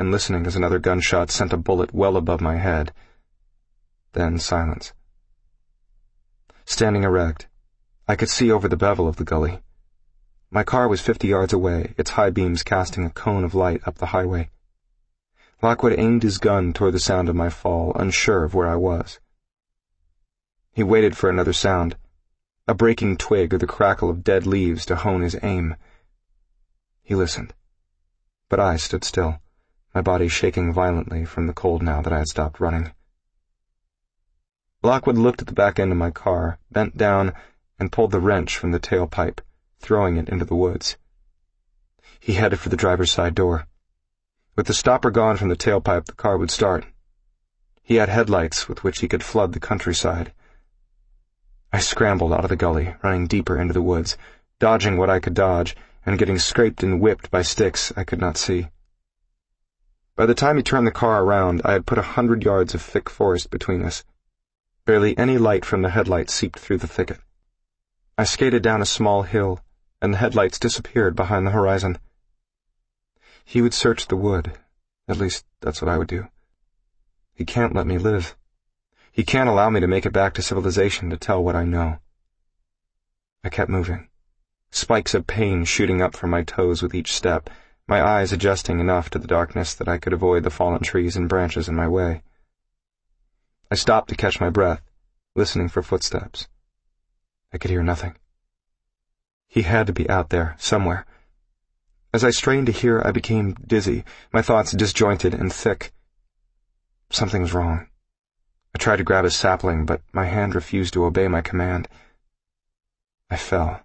and listening as another gunshot sent a bullet well above my head. Then silence. Standing erect, I could see over the bevel of the gully. My car was fifty yards away, its high beams casting a cone of light up the highway. Lockwood aimed his gun toward the sound of my fall, unsure of where I was. He waited for another sound, a breaking twig or the crackle of dead leaves to hone his aim. He listened, but I stood still, my body shaking violently from the cold now that I had stopped running. Lockwood looked at the back end of my car, bent down, and pulled the wrench from the tailpipe, throwing it into the woods. He headed for the driver's side door. With the stopper gone from the tailpipe, the car would start. He had headlights with which he could flood the countryside. I scrambled out of the gully, running deeper into the woods, dodging what I could dodge, and getting scraped and whipped by sticks I could not see. By the time he turned the car around, I had put a hundred yards of thick forest between us. Barely any light from the headlights seeped through the thicket. I skated down a small hill, and the headlights disappeared behind the horizon. He would search the wood. At least, that's what I would do. He can't let me live. He can't allow me to make it back to civilization to tell what I know. I kept moving, spikes of pain shooting up from my toes with each step, my eyes adjusting enough to the darkness that I could avoid the fallen trees and branches in my way. I stopped to catch my breath, listening for footsteps. I could hear nothing. He had to be out there, somewhere. As I strained to hear, I became dizzy, my thoughts disjointed and thick. Something was wrong. I tried to grab a sapling, but my hand refused to obey my command. I fell.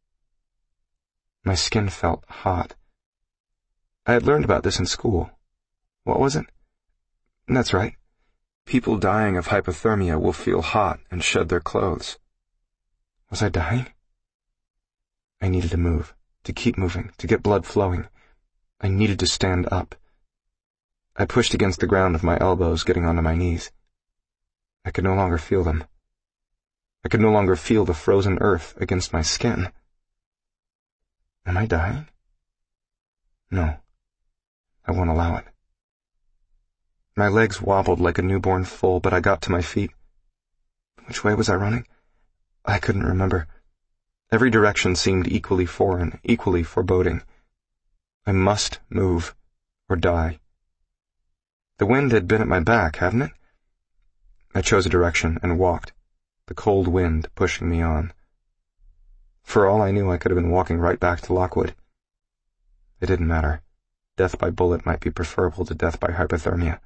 My skin felt hot. I had learned about this in school. What was it? That's right. People dying of hypothermia will feel hot and shed their clothes. Was I dying? I needed to move. To keep moving, to get blood flowing. I needed to stand up. I pushed against the ground with my elbows, getting onto my knees. I could no longer feel them. I could no longer feel the frozen earth against my skin. Am I dying? No. I won't allow it. My legs wobbled like a newborn foal, but I got to my feet. Which way was I running? I couldn't remember. Every direction seemed equally foreign, equally foreboding. I must move, or die. The wind had been at my back, hadn't it? I chose a direction and walked, the cold wind pushing me on. For all I knew, I could have been walking right back to Lockwood. It didn't matter. Death by bullet might be preferable to death by hypothermia.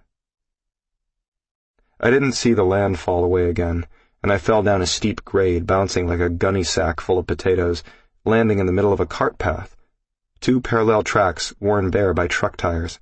I didn't see the land fall away again, and I fell down a steep grade, bouncing like a gunny sack full of potatoes, landing in the middle of a cart path, two parallel tracks worn bare by truck tires.